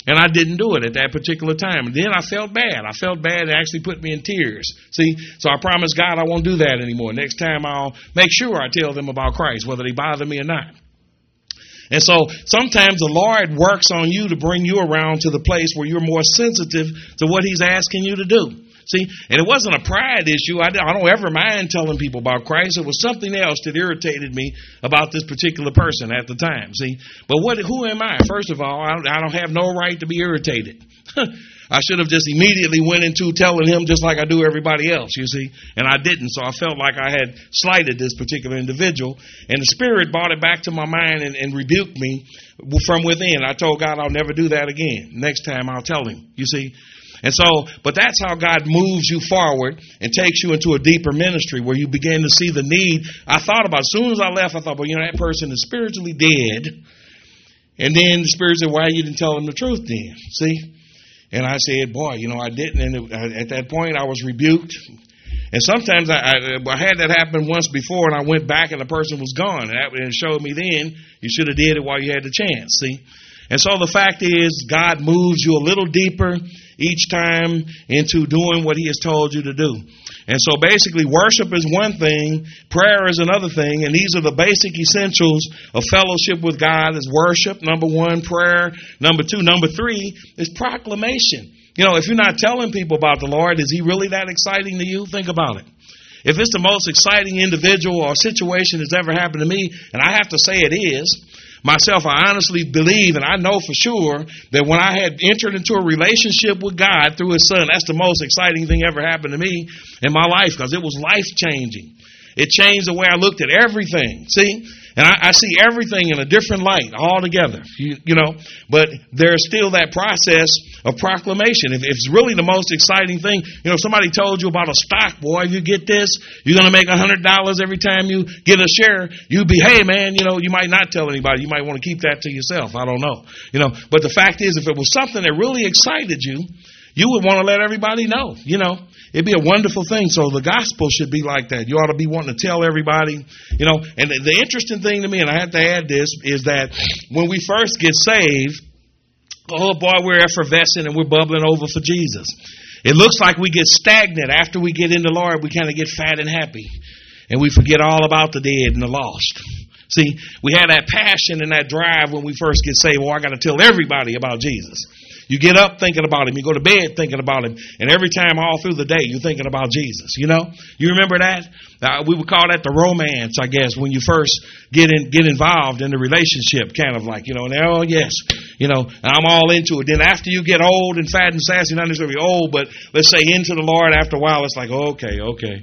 And I didn't do it at that particular time. And then I felt bad. I felt bad. It actually put me in tears. See, so I promised God I won't do that anymore. Next time I'll make sure I tell them about Christ, whether they bother me or not. And so sometimes the Lord works on you to bring you around to the place where you're more sensitive to what he's asking you to do. See, and it wasn't a pride issue. I don't ever mind telling people about Christ. It was something else that irritated me about this particular person at the time. See, but who am I? First of all, I don't have no right to be irritated. I should have just immediately went into telling him just like I do everybody else, you see, and I didn't. So I felt like I had slighted this particular individual, and the Spirit brought it back to my mind and rebuked me from within. I told God I'll never do that again. Next time I'll tell him, you see. And so, but that's how God moves you forward and takes you into a deeper ministry where you begin to see the need. I thought about, as soon as I left, I thought, well, that person is spiritually dead. And then the Spirit said, why you didn't tell them the truth then? See? And I said, boy, I didn't. And at that point, I was rebuked. And sometimes I had that happen once before, and I went back and the person was gone. And it showed me then you should have did it while you had the chance. See? And so the fact is, God moves you a little deeper each time into doing what he has told you to do. And so basically, worship is one thing, prayer is another thing, and these are the basic essentials of fellowship with God is worship, number one, prayer, number two. Number three is proclamation. If you're not telling people about the Lord, is he really that exciting to you? Think about it. If it's the most exciting individual or situation that's ever happened to me, and I have to say it is, myself, I honestly believe, and I know for sure, that when I had entered into a relationship with God through his son, that's the most exciting thing ever happened to me in my life, because it was life-changing. It changed the way I looked at everything. See? And I see everything in a different light altogether, but there's still that process of proclamation. If it's really the most exciting thing, if somebody told you about a stock, boy, if you get this, you're going to make $100 every time you get a share. You'd be, hey, man, you might not tell anybody. You might want to keep that to yourself. I don't know. But the fact is, if it was something that really excited you, you would want to let everybody know, It'd be a wonderful thing. So the gospel should be like that. You ought to be wanting to tell everybody, And the interesting thing to me, and I have to add this, is that when we first get saved, oh boy, we're effervescent and we're bubbling over for Jesus. It looks like we get stagnant. After we get in the Lord, we kind of get fat and happy. And we forget all about the dead and the lost. See, we have that passion and that drive when we first get saved. Well, I got to tell everybody about Jesus. You get up thinking about him. You go to bed thinking about him. And every time all through the day, you're thinking about Jesus. You remember that? We would call that the romance, I guess, when you first get involved in the relationship, kind of like, and oh, yes, and I'm all into it. Then after you get old and fat and sassy, not necessarily old, but let's say into the Lord after a while, it's like, okay.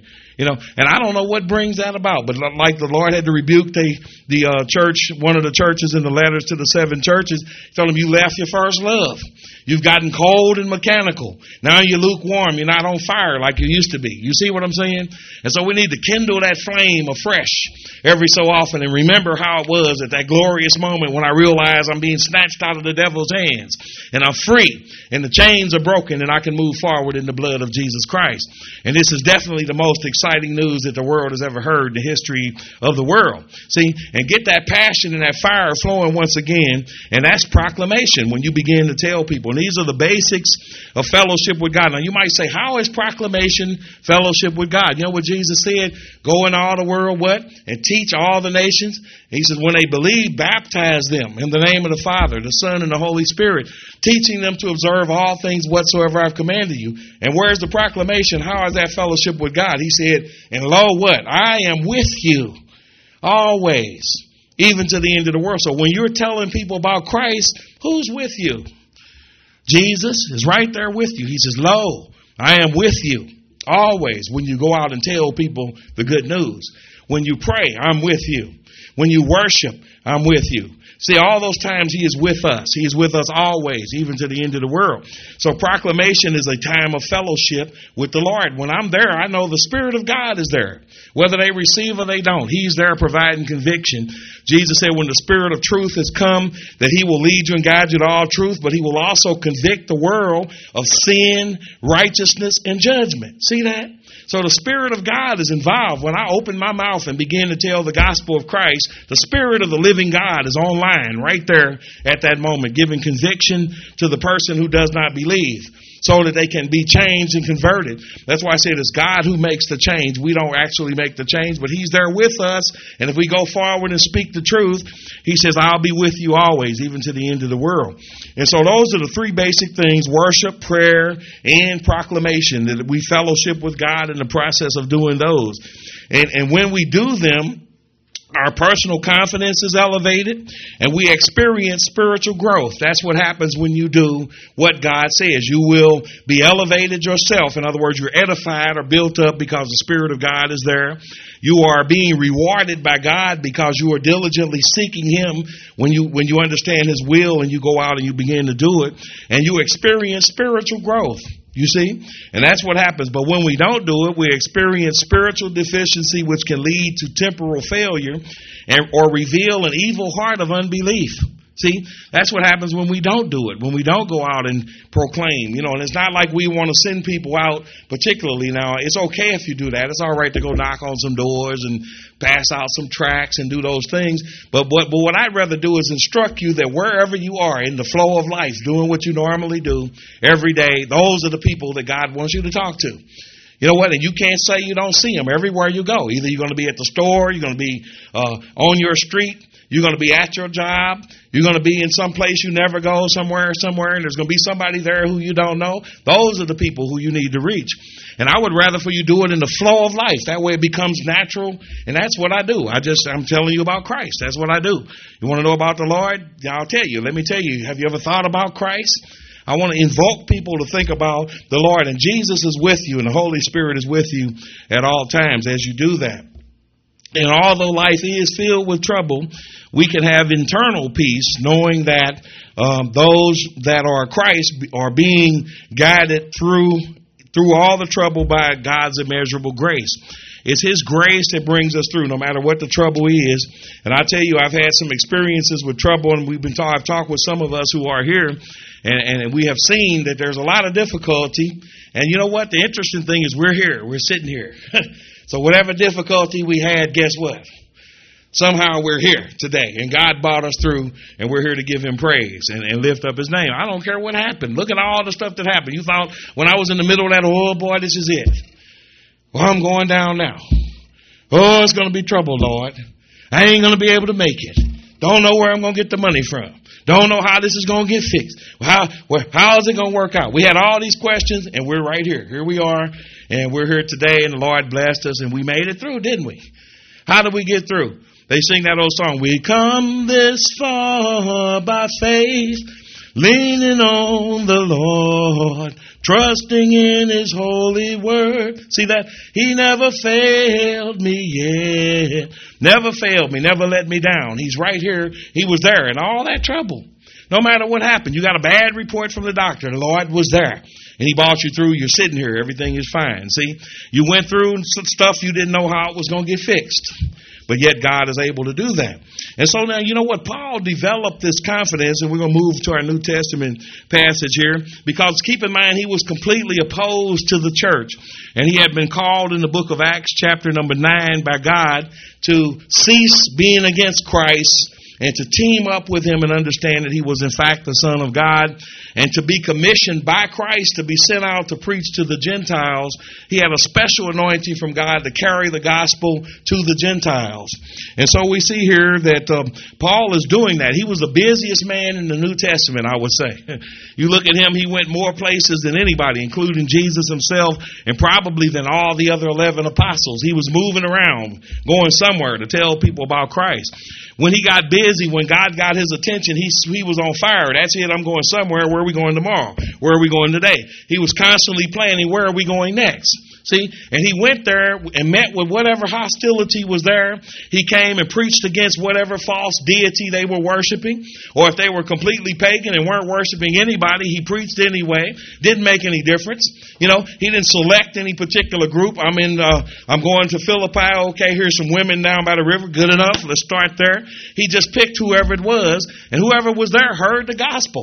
And I don't know what brings that about, but like the Lord had to rebuke the church, one of the churches in the letters to the 7 churches, tell them you left your first love. You've gotten cold and mechanical. Now you're lukewarm. You're not on fire like you used to be. You see what I'm saying? And so we need to kindle that flame afresh every so often and remember how it was at that glorious moment when I realized I'm being snatched out of the devil's hands and I'm free and the chains are broken and I can move forward in the blood of Jesus Christ. And this is definitely the most exciting news that the world has ever heard in the history of the world. See, and get that passion and that fire flowing once again, and that's proclamation when you begin to tell people. And these are the basics of fellowship with God. Now you might say, how is proclamation fellowship with God? You know what Jesus said? Go in all the world, and teach all the nations. He says, when they believe, baptize them in the name of the Father, the Son, and the Holy Spirit, teaching them to observe all things whatsoever I've commanded you. And where's the proclamation? How is that fellowship with God? He said, and lo, what? I am with you always, even to the end of the world. So when you're telling people about Christ, who's with you? Jesus is right there with you. He says, lo, I am with you always when you go out and tell people the good news. When you pray, I'm with you. When you worship, I'm with you. See, all those times he is with us. He is with us always, even to the end of the world. So proclamation is a time of fellowship with the Lord. When I'm there, I know the Spirit of God is there. Whether they receive or they don't, he's there providing conviction. Jesus said when the Spirit of truth has come, that he will lead you and guide you to all truth, but he will also convict the world of sin, righteousness, and judgment. See that? So the Spirit of God is involved. When I open my mouth and begin to tell the gospel of Christ, the Spirit of the living God is online right there at that moment, giving conviction to the person who does not believe, so that they can be changed and converted. That's why I said it's God who makes the change. We don't actually make the change, but He's there with us. And if we go forward and speak the truth, He says, I'll be with you always, even to the end of the world. And so those are the three basic things: worship, prayer, and proclamation, that we fellowship with God in the process of doing those. And when we do them, our personal confidence is elevated, and we experience spiritual growth. That's what happens when you do what God says. You will be elevated yourself. In other words, you're edified or built up because the Spirit of God is there. You are being rewarded by God because you are diligently seeking Him when you understand His will, and you go out and you begin to do it, and you experience spiritual growth. You see? And that's what happens. But when we don't do it, we experience spiritual deficiency, which can lead to temporal failure or reveal an evil heart of unbelief. See, that's what happens when we don't do it, when we don't go out and proclaim. And it's not like we want to send people out particularly. Now, it's okay if you do that. It's all right to go knock on some doors and pass out some tracts and do those things. But what I'd rather do is instruct you that wherever you are in the flow of life, doing what you normally do every day, those are the people that God wants you to talk to. You know what? And you can't say you don't see them everywhere you go. Either you're going to be at the store, you're going to be on your street, you're going to be at your job, you're going to be in some place you never go, somewhere, and there's going to be somebody there who you don't know. Those are the people who you need to reach. And I would rather for you do it in the flow of life. That way it becomes natural, and that's what I do. I'm telling you about Christ. That's what I do. You want to know about the Lord? I'll tell you. Let me tell you. Have you ever thought about Christ? I want to invoke people to think about the Lord, and Jesus is with you, and the Holy Spirit is with you at all times as you do that. And although life is filled with trouble, we can have internal peace knowing that those that are Christ are being guided through all the trouble by God's immeasurable grace. It's His grace that brings us through, no matter what the trouble is. And I tell you, I've had some experiences with trouble, and I've talked with some of us who are here, and we have seen that there's a lot of difficulty. And you know what? The interesting thing is we're here. We're sitting here. So whatever difficulty we had, guess what? Somehow we're here today, and God brought us through, and we're here to give Him praise and lift up His name. I don't care what happened. Look at all the stuff that happened. You thought when I was in the middle of that, oh boy, this is it. Well, I'm going down now. Oh, it's going to be trouble, Lord. I ain't going to be able to make it. Don't know where I'm going to get the money from. Don't know how this is going to get fixed. How is it going to work out? We had all these questions, and we're right here. Here we are, and we're here today, and the Lord blessed us, and we made it through, didn't we? How did we get through? They sing that old song, we come this far by faith, leaning on the Lord, trusting in His holy word. See that? He never failed me yet. Never failed me, never let me down. He's right here. He was there in all that trouble. No matter what happened, you got a bad report from the doctor. The Lord was there, and He brought you through. You're sitting here. Everything is fine. See, you went through some stuff you didn't know how it was going to get fixed. But yet God is able to do that. And so now, you know what? Paul developed this confidence, and we're going to move to our New Testament passage here, because keep in mind, he was completely opposed to the church. And he had been called in the book of Acts, chapter number 9, by God to cease being against Christ and to team up with Him and understand that He was in fact the Son of God, and to be commissioned by Christ to be sent out to preach to the Gentiles. He had a special anointing from God to carry the gospel to the Gentiles. And so we see here that Paul is doing that. He was the busiest man in the New Testament, I would say. You look at him, he went more places than anybody, including Jesus Himself, and probably than all the other 11 apostles. He was moving around, going somewhere to tell people about Christ. When he got busy, when God got his attention, he was on fire. That's it. I'm going somewhere. Where are we going tomorrow? Where are we going today? He was constantly planning, where are we going next? See, and he went there and met with whatever hostility was there. He came and preached against whatever false deity they were worshiping, or if they were completely pagan and weren't worshiping anybody, he preached anyway. Didn't make any difference. You know, he didn't select any particular group. I'm going to Philippi. Okay, here's some women down by the river. Good enough. Let's start there. He just picked whoever it was, and whoever was there heard the gospel.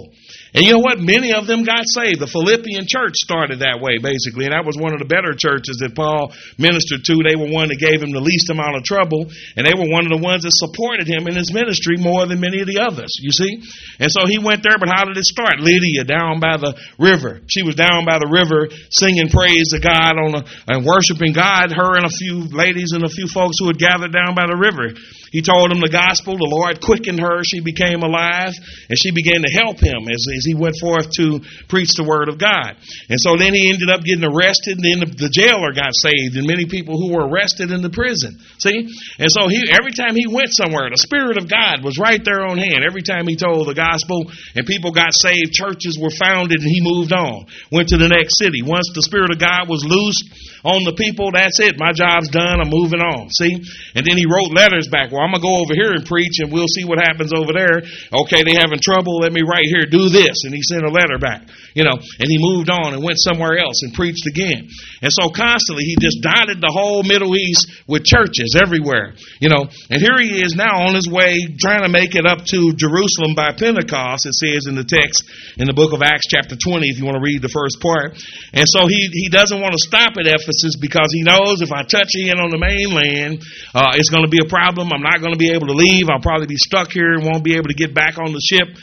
And you know what? Many of them got saved. The Philippian church started that way, basically. And that was one of the better churches that Paul ministered to. They were one that gave him the least amount of trouble. And they were one of the ones that supported him in his ministry more than many of the others, you see. And so he went there, but how did it start? Lydia down by the river. She was down by the river singing praise to God and worshiping God, her and a few ladies and a few folks who had gathered down by the river. He told them the gospel. The Lord quickened her. She became alive, and she began to help him as he went forth to preach the word of God. And so then he ended up getting arrested, and then the jailer got saved, and many people who were arrested in the prison. See? And so every time he went somewhere, the Spirit of God was right there on hand. Every time he told the gospel, and people got saved, churches were founded, and he moved on, went to the next city. Once the Spirit of God was loosed on the people, that's it. My job's done. I'm moving on. See? And then he wrote letters back. Well, I'm going to go over here and preach, and we'll see what happens over there. Okay, they having trouble. Let me right here do this. And he sent a letter back, and he moved on and went somewhere else and preached again. And so constantly he just dotted the whole Middle East with churches everywhere, And here he is now on his way trying to make it up to Jerusalem by Pentecost, it says in the text in the book of Acts chapter 20, if you want to read the first part. And so he doesn't want to stop at Ephesus because he knows if I touch in on the mainland, it's going to be a problem. I'm not going to be able to leave. I'll probably be stuck here and won't be able to get back on the ship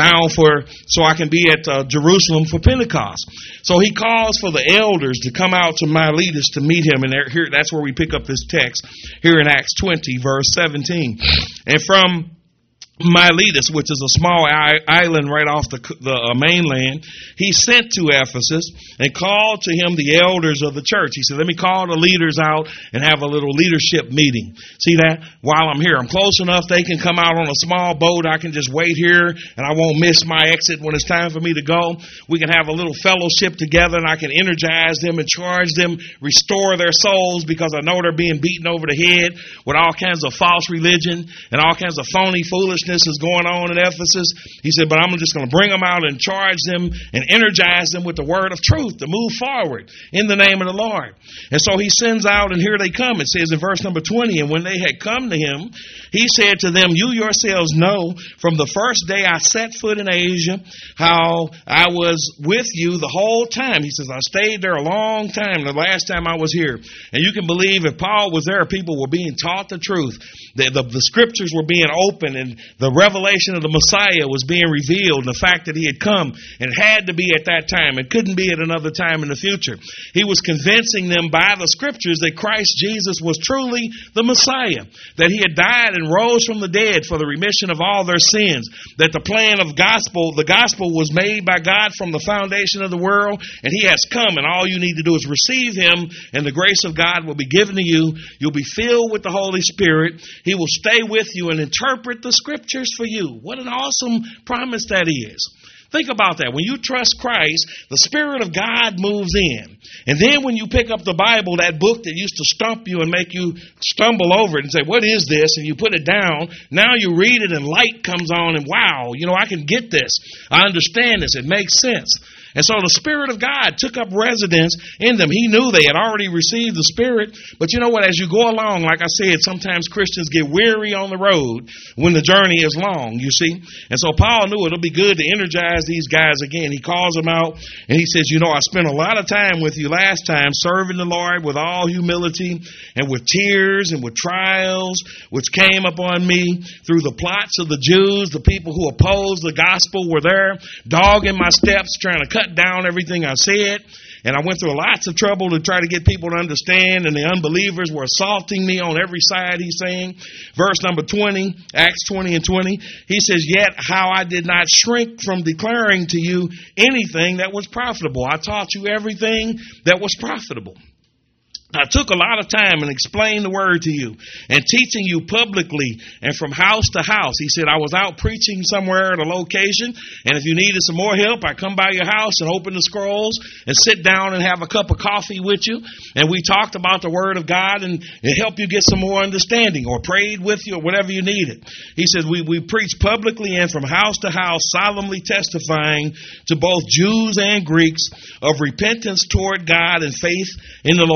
so I can be at Jerusalem for Pentecost. So he calls for the elders to come out to Miletus to meet him. And here, that's where we pick up this text here in Acts 20, verse 17. And from Miletus, which is a small island right off the mainland, he sent to Ephesus and called to him the elders of the church. He said, let me call the leaders out and have a little leadership meeting. See that? While I'm here, I'm close enough they can come out on a small boat. I can just wait here and I won't miss my exit when it's time for me to go. We can have a little fellowship together and I can energize them and charge them, restore their souls, because I know they're being beaten over the head with all kinds of false religion and all kinds of phony foolishness is going on in Ephesus. He said, but I'm just going to bring them out and charge them and energize them with the word of truth to move forward in the name of the Lord. And so he sends out, and here they come. It says in verse number 20, and when they had come to him, he said to them, you yourselves know from the first day I set foot in Asia how I was with you the whole time. He says, I stayed there a long time, the last time I was here. And you can believe if Paul was there, people were being taught the truth. The scriptures were being opened, and the revelation of the Messiah was being revealed, and the fact that he had come and had to be at that time and couldn't be at another time in the future. He was convincing them by the scriptures that Christ Jesus was truly the Messiah, that he had died and rose from the dead for the remission of all their sins, that the plan of the gospel was made by God from the foundation of the world, and he has come, and all you need to do is receive him, and the grace of God will be given to you. You'll be filled with the Holy Spirit. He will stay with you and interpret the scriptures for you. What an awesome promise that is. Think about that. When you trust Christ, the Spirit of God moves in. And then when you pick up the Bible, that book that used to stump you and make you stumble over it and say, what is this? And you put it down. Now you read it and light comes on and wow, I can get this. I understand this. It makes sense. And so the Spirit of God took up residence in them. He knew they had already received the Spirit. But you know what? As you go along, like I said, sometimes Christians get weary on the road when the journey is long, you see. And so Paul knew it'll be good to energize these guys again. He calls them out and he says, I spent a lot of time with you last time serving the Lord with all humility and with tears and with trials which came upon me through the plots of the Jews. The people who opposed the gospel were there, dogging my steps, trying to cut down everything I said. And I went through lots of trouble to try to get people to understand, and the unbelievers were assaulting me on every side, he's saying. Verse number 20, Acts 20 and 20, he says, yet how I did not shrink from declaring to you anything that was profitable. I taught you everything that was profitable. I took a lot of time and explained the word to you and teaching you publicly and from house to house. He said, I was out preaching somewhere at a location, and if you needed some more help, I come by your house and open the scrolls and sit down and have a cup of coffee with you. And we talked about the word of God and help you get some more understanding, or prayed with you, or whatever you needed. He said, we preached publicly and from house to house, solemnly testifying to both Jews and Greeks of repentance toward God and faith in the Lord Jesus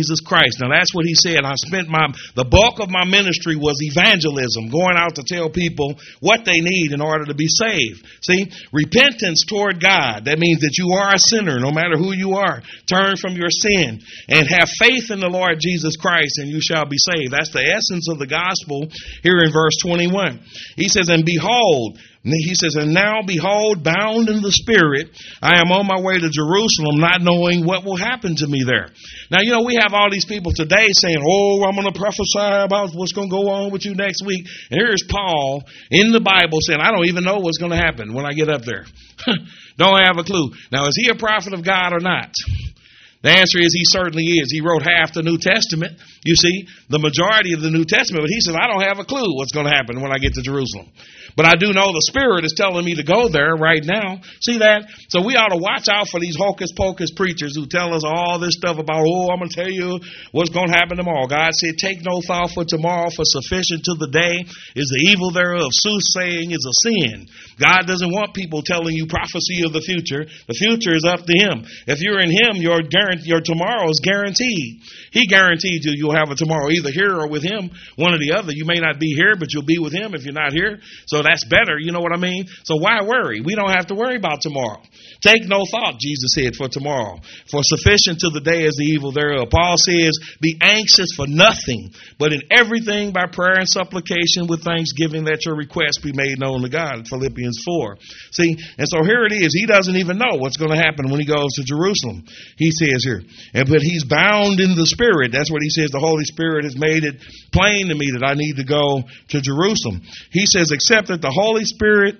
Jesus Christ. Now that's what he said. The bulk of my ministry was evangelism, going out to tell people what they need in order to be saved. See, repentance toward God. That means that you are a sinner, no matter who you are. Turn from your sin and have faith in the Lord Jesus Christ, and you shall be saved. That's the essence of the gospel here in verse 21. He says, and behold, he says, and now behold, bound in the Spirit, I am on my way to Jerusalem, not knowing what will happen to me there. Now, we have all these people today saying, oh, I'm going to prophesy about what's going to go on with you next week. And here's Paul in the Bible saying, I don't even know what's going to happen when I get up there. Don't have a clue. Now, is he a prophet of God or not? The answer is he certainly is. He wrote half the New Testament, you see, the majority of the New Testament. But he says, I don't have a clue what's going to happen when I get to Jerusalem. But I do know the Spirit is telling me to go there right now. See that? So we ought to watch out for these hocus-pocus preachers who tell us all this stuff about, I'm going to tell you what's going to happen tomorrow. God said, take no thought for tomorrow, for sufficient to the day is the evil thereof. Soothsaying is a sin. God doesn't want people telling you prophecy of the future. The future is up to Him. If you're in Him, your tomorrow is guaranteed. He guaranteed you'll have a tomorrow either here or with Him, one or the other. You may not be here, but you'll be with Him if you're not here. So that's better, you know what I mean? So why worry? We don't have to worry about tomorrow. Take no thought, Jesus said, for tomorrow. For sufficient to the day is the evil thereof. Paul says, be anxious for nothing, but in everything by prayer and supplication with thanksgiving that your requests be made known to God. Philippians 4. See, and so here it is. He doesn't even know what's going to happen when he goes to Jerusalem. He says here, but he's bound in the Spirit. That's what he says. The Holy Spirit has made it plain to me that I need to go to Jerusalem. He says, except that the Holy Spirit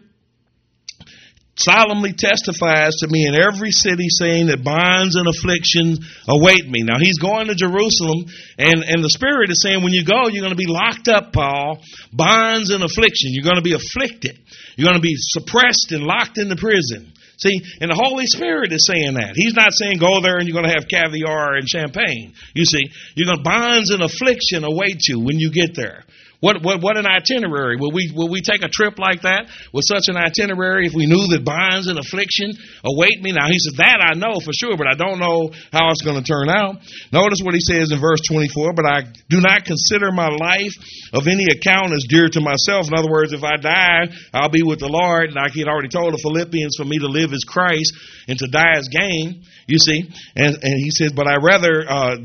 solemnly testifies to me in every city, saying that bonds and affliction await me. Now, he's going to Jerusalem, and the Spirit is saying, when you go, you're going to be locked up, Paul. Bonds and affliction. You're going to be afflicted. You're going to be suppressed and locked into prison. See, and the Holy Spirit is saying that. He's not saying go there and you're going to have caviar and champagne. You see, bonds and affliction await you when you get there. What an itinerary. Will we take a trip like that with such an itinerary if we knew that bonds and affliction await me? Now, he says, that I know for sure, but I don't know how it's going to turn out. Notice what he says in verse 24, but I do not consider my life of any account as dear to myself. In other words, if I die, I'll be with the Lord. Like he had already told the Philippians, for me to live is Christ and to die is gain. You see, and he says, but I rather,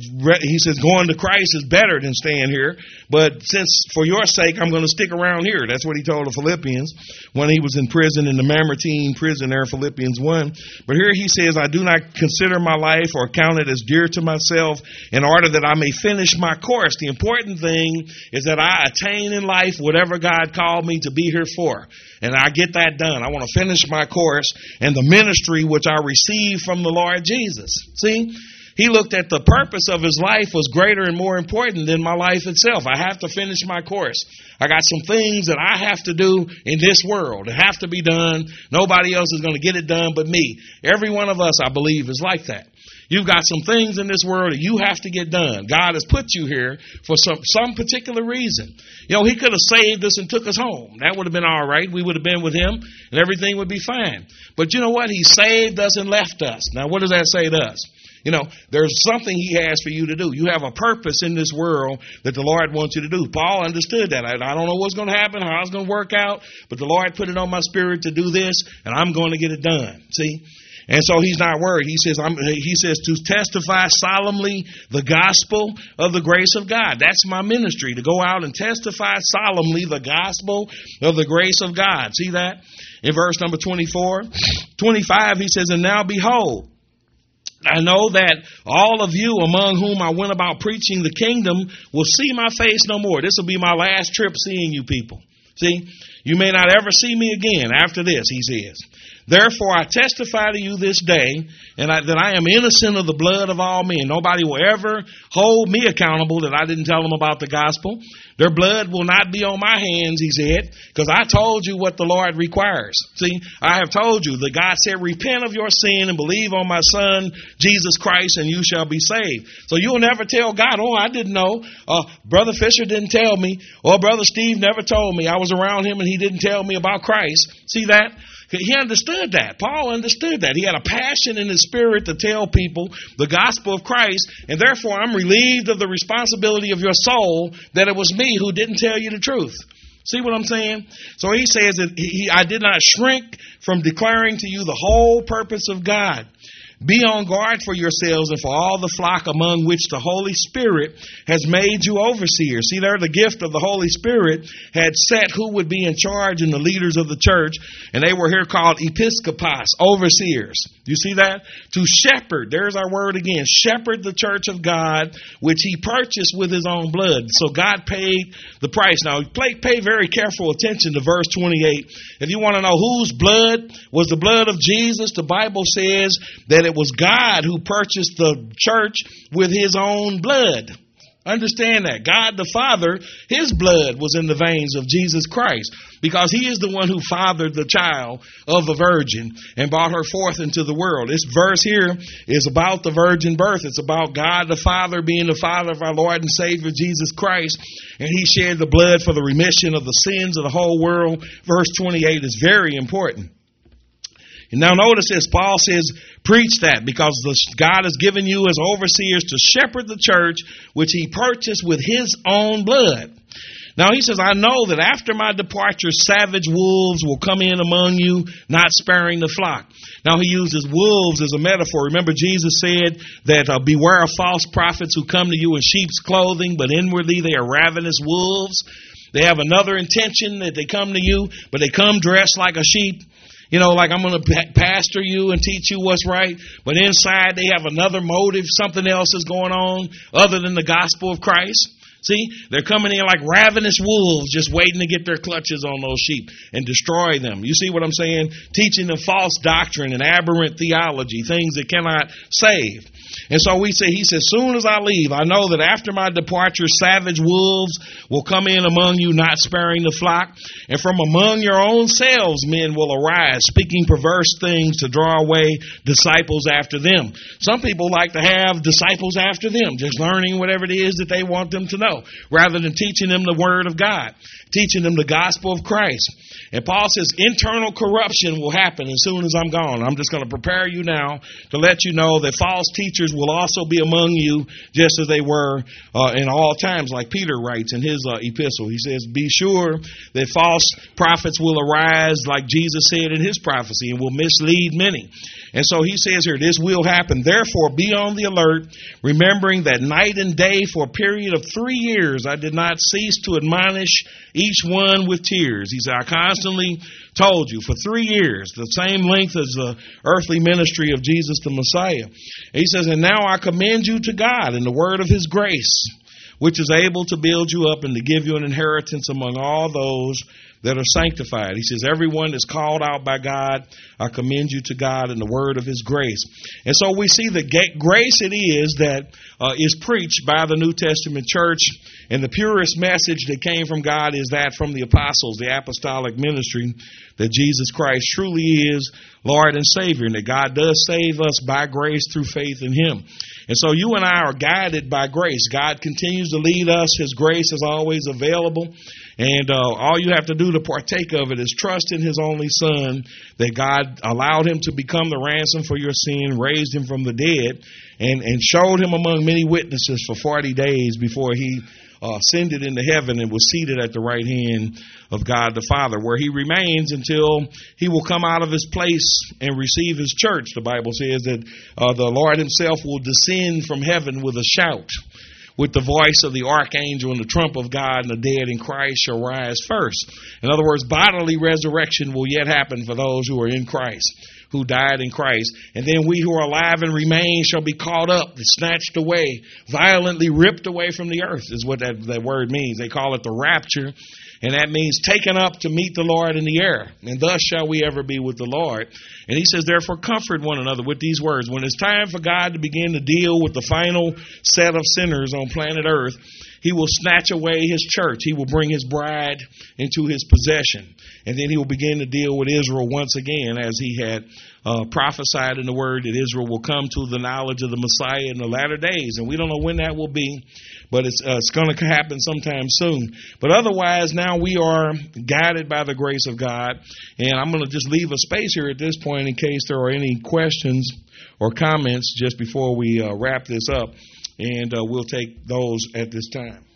he says, going to Christ is better than staying here. But since for your sake, I'm going to stick around here. That's what he told the Philippians when he was in prison in the Mamertine prison there, Philippians 1. But here he says, I do not consider my life or count it as dear to myself in order that I may finish my course. The important thing is that I attain in life whatever God called me to be here for. And I get that done. I want to finish my course and the ministry which I received from the Lord Jesus. See? He looked at the purpose of his life was greater and more important than my life itself. I have to finish my course. I got some things that I have to do in this world. They have to be done. Nobody else is going to get it done but me. Every one of us, I believe, is like that. You've got some things in this world that you have to get done. God has put you here for some particular reason. He could have saved us and took us home. That would have been all right. We would have been with him and everything would be fine. But you know what? He saved us and left us. Now, what does that say to us? There's something he has for you to do. You have a purpose in this world that the Lord wants you to do. Paul understood that. I don't know what's going to happen, how it's going to work out, but the Lord put it on my spirit to do this, and I'm going to get it done. See? And so he's not worried. He says to testify solemnly the gospel of the grace of God. That's my ministry, to go out and testify solemnly the gospel of the grace of God. See that? In verse number 24, 25, he says, and now behold, I know that all of you among whom I went about preaching the kingdom will see my face no more. This will be my last trip seeing you people. See, you may not ever see me again after this, he says. Therefore, I testify to you this day that I am innocent of the blood of all men. Nobody will ever hold me accountable that I didn't tell them about the gospel. Their blood will not be on my hands, he said, because I told you what the Lord requires. See, I have told you that God said, repent of your sin and believe on my Son, Jesus Christ, and you shall be saved. So you'll never tell God, I didn't know. Brother Fisher didn't tell me. Or Brother Steve never told me. I was around him and he didn't tell me about Christ. See that? He understood that. Paul understood that. He had a passion in his spirit to tell people the gospel of Christ, and therefore I'm relieved of the responsibility of your soul that it was me who didn't tell you the truth. See what I'm saying? So he says that I did not shrink from declaring to you the whole purpose of God. Be on guard for yourselves and for all the flock among which the Holy Spirit has made you overseers. See there, the gift of the Holy Spirit had set who would be in charge and the leaders of the church, and they were here called episkopos, overseers. You see that? To shepherd, there's our word again, shepherd the church of God, which he purchased with his own blood. So God paid the price. Now, pay very careful attention to verse 28. If you want to know whose blood was the blood of Jesus, the Bible says that it was God who purchased the church with his own blood. Understand that. God the Father, his blood was in the veins of Jesus Christ because he is the one who fathered the child of a virgin and brought her forth into the world. This verse here is about the virgin birth. It's about God the Father being the Father of our Lord and Savior Jesus Christ, and he shed the blood for the remission of the sins of the whole world. Verse 28 is very important. And now notice this, Paul says, preach that because God has given you as overseers to shepherd the church, which he purchased with his own blood. Now he says, I know that after my departure, savage wolves will come in among you, not sparing the flock. Now he uses wolves as a metaphor. Remember Jesus said that beware of false prophets who come to you in sheep's clothing, but inwardly they are ravenous wolves. They have another intention that they come to you, but they come dressed like a sheep. You know, like I'm going to pastor you and teach you what's right. But inside they have another motive. Something else is going on other than the gospel of Christ. See, they're coming in like ravenous wolves just waiting to get their clutches on those sheep and destroy them. You see what I'm saying? Teaching them false doctrine and aberrant theology, things that cannot save. And so he says, soon as I leave, I know that after my departure, savage wolves will come in among you, not sparing the flock. And from among your own selves, men will arise, speaking perverse things to draw away disciples after them. Some people like to have disciples after them, just learning whatever it is that they want them to know, rather than teaching them the word of God, teaching them the gospel of Christ. And Paul says internal corruption will happen as soon as I'm gone. I'm just going to prepare you now to let you know that false teachers will also be among you just as they were in all times, like Peter writes in his epistle. He says, be sure that false prophets will arise like Jesus said in his prophecy and will mislead many. And so he says here, this will happen. Therefore, be on the alert, remembering that night and day for a period of 3 years I did not cease to admonish each one with tears. He said, I constantly told you for 3 years, the same length as the earthly ministry of Jesus the Messiah. And he says, and now I commend you to God in the word of his grace, which is able to build you up and to give you an inheritance among all those that are sanctified. He says, everyone is called out by God. I commend you to God in the word of his grace. And so we see the grace it is that is preached by the New Testament church. And the purest message that came from God is that from the apostles, the apostolic ministry, that Jesus Christ truly is Lord and Savior, and that God does save us by grace through faith in him. And so you and I are guided by grace. God continues to lead us. His grace is always available. And all you have to do to partake of it is trust in his only Son, that God allowed him to become the ransom for your sin, raised him from the dead, and showed him among many witnesses for 40 days before he ascended into heaven and was seated at the right hand of God the Father, where he remains until he will come out of his place and receive his church. The Bible says that the Lord himself will descend from heaven with a shout, with the voice of the archangel and the trump of God, and the dead in Christ shall rise first. In other words, bodily resurrection will yet happen for those who are in Christ, who died in Christ. And then we who are alive and remain shall be caught up, snatched away, violently ripped away from the earth, is what that word means. They call it the rapture. And that means taken up to meet the Lord in the air. And thus shall we ever be with the Lord. And he says, therefore, comfort one another with these words. When it's time for God to begin to deal with the final set of sinners on planet Earth, he will snatch away his church. He will bring his bride into his possession. And then he will begin to deal with Israel once again, as he had prophesied in the word that Israel will come to the knowledge of the Messiah in the latter days. And we don't know when that will be, but it's going to happen sometime soon. But otherwise, now we are guided by the grace of God. And I'm going to just leave a space here at this point in case there are any questions or comments just before we wrap this up. And we'll take those at this time.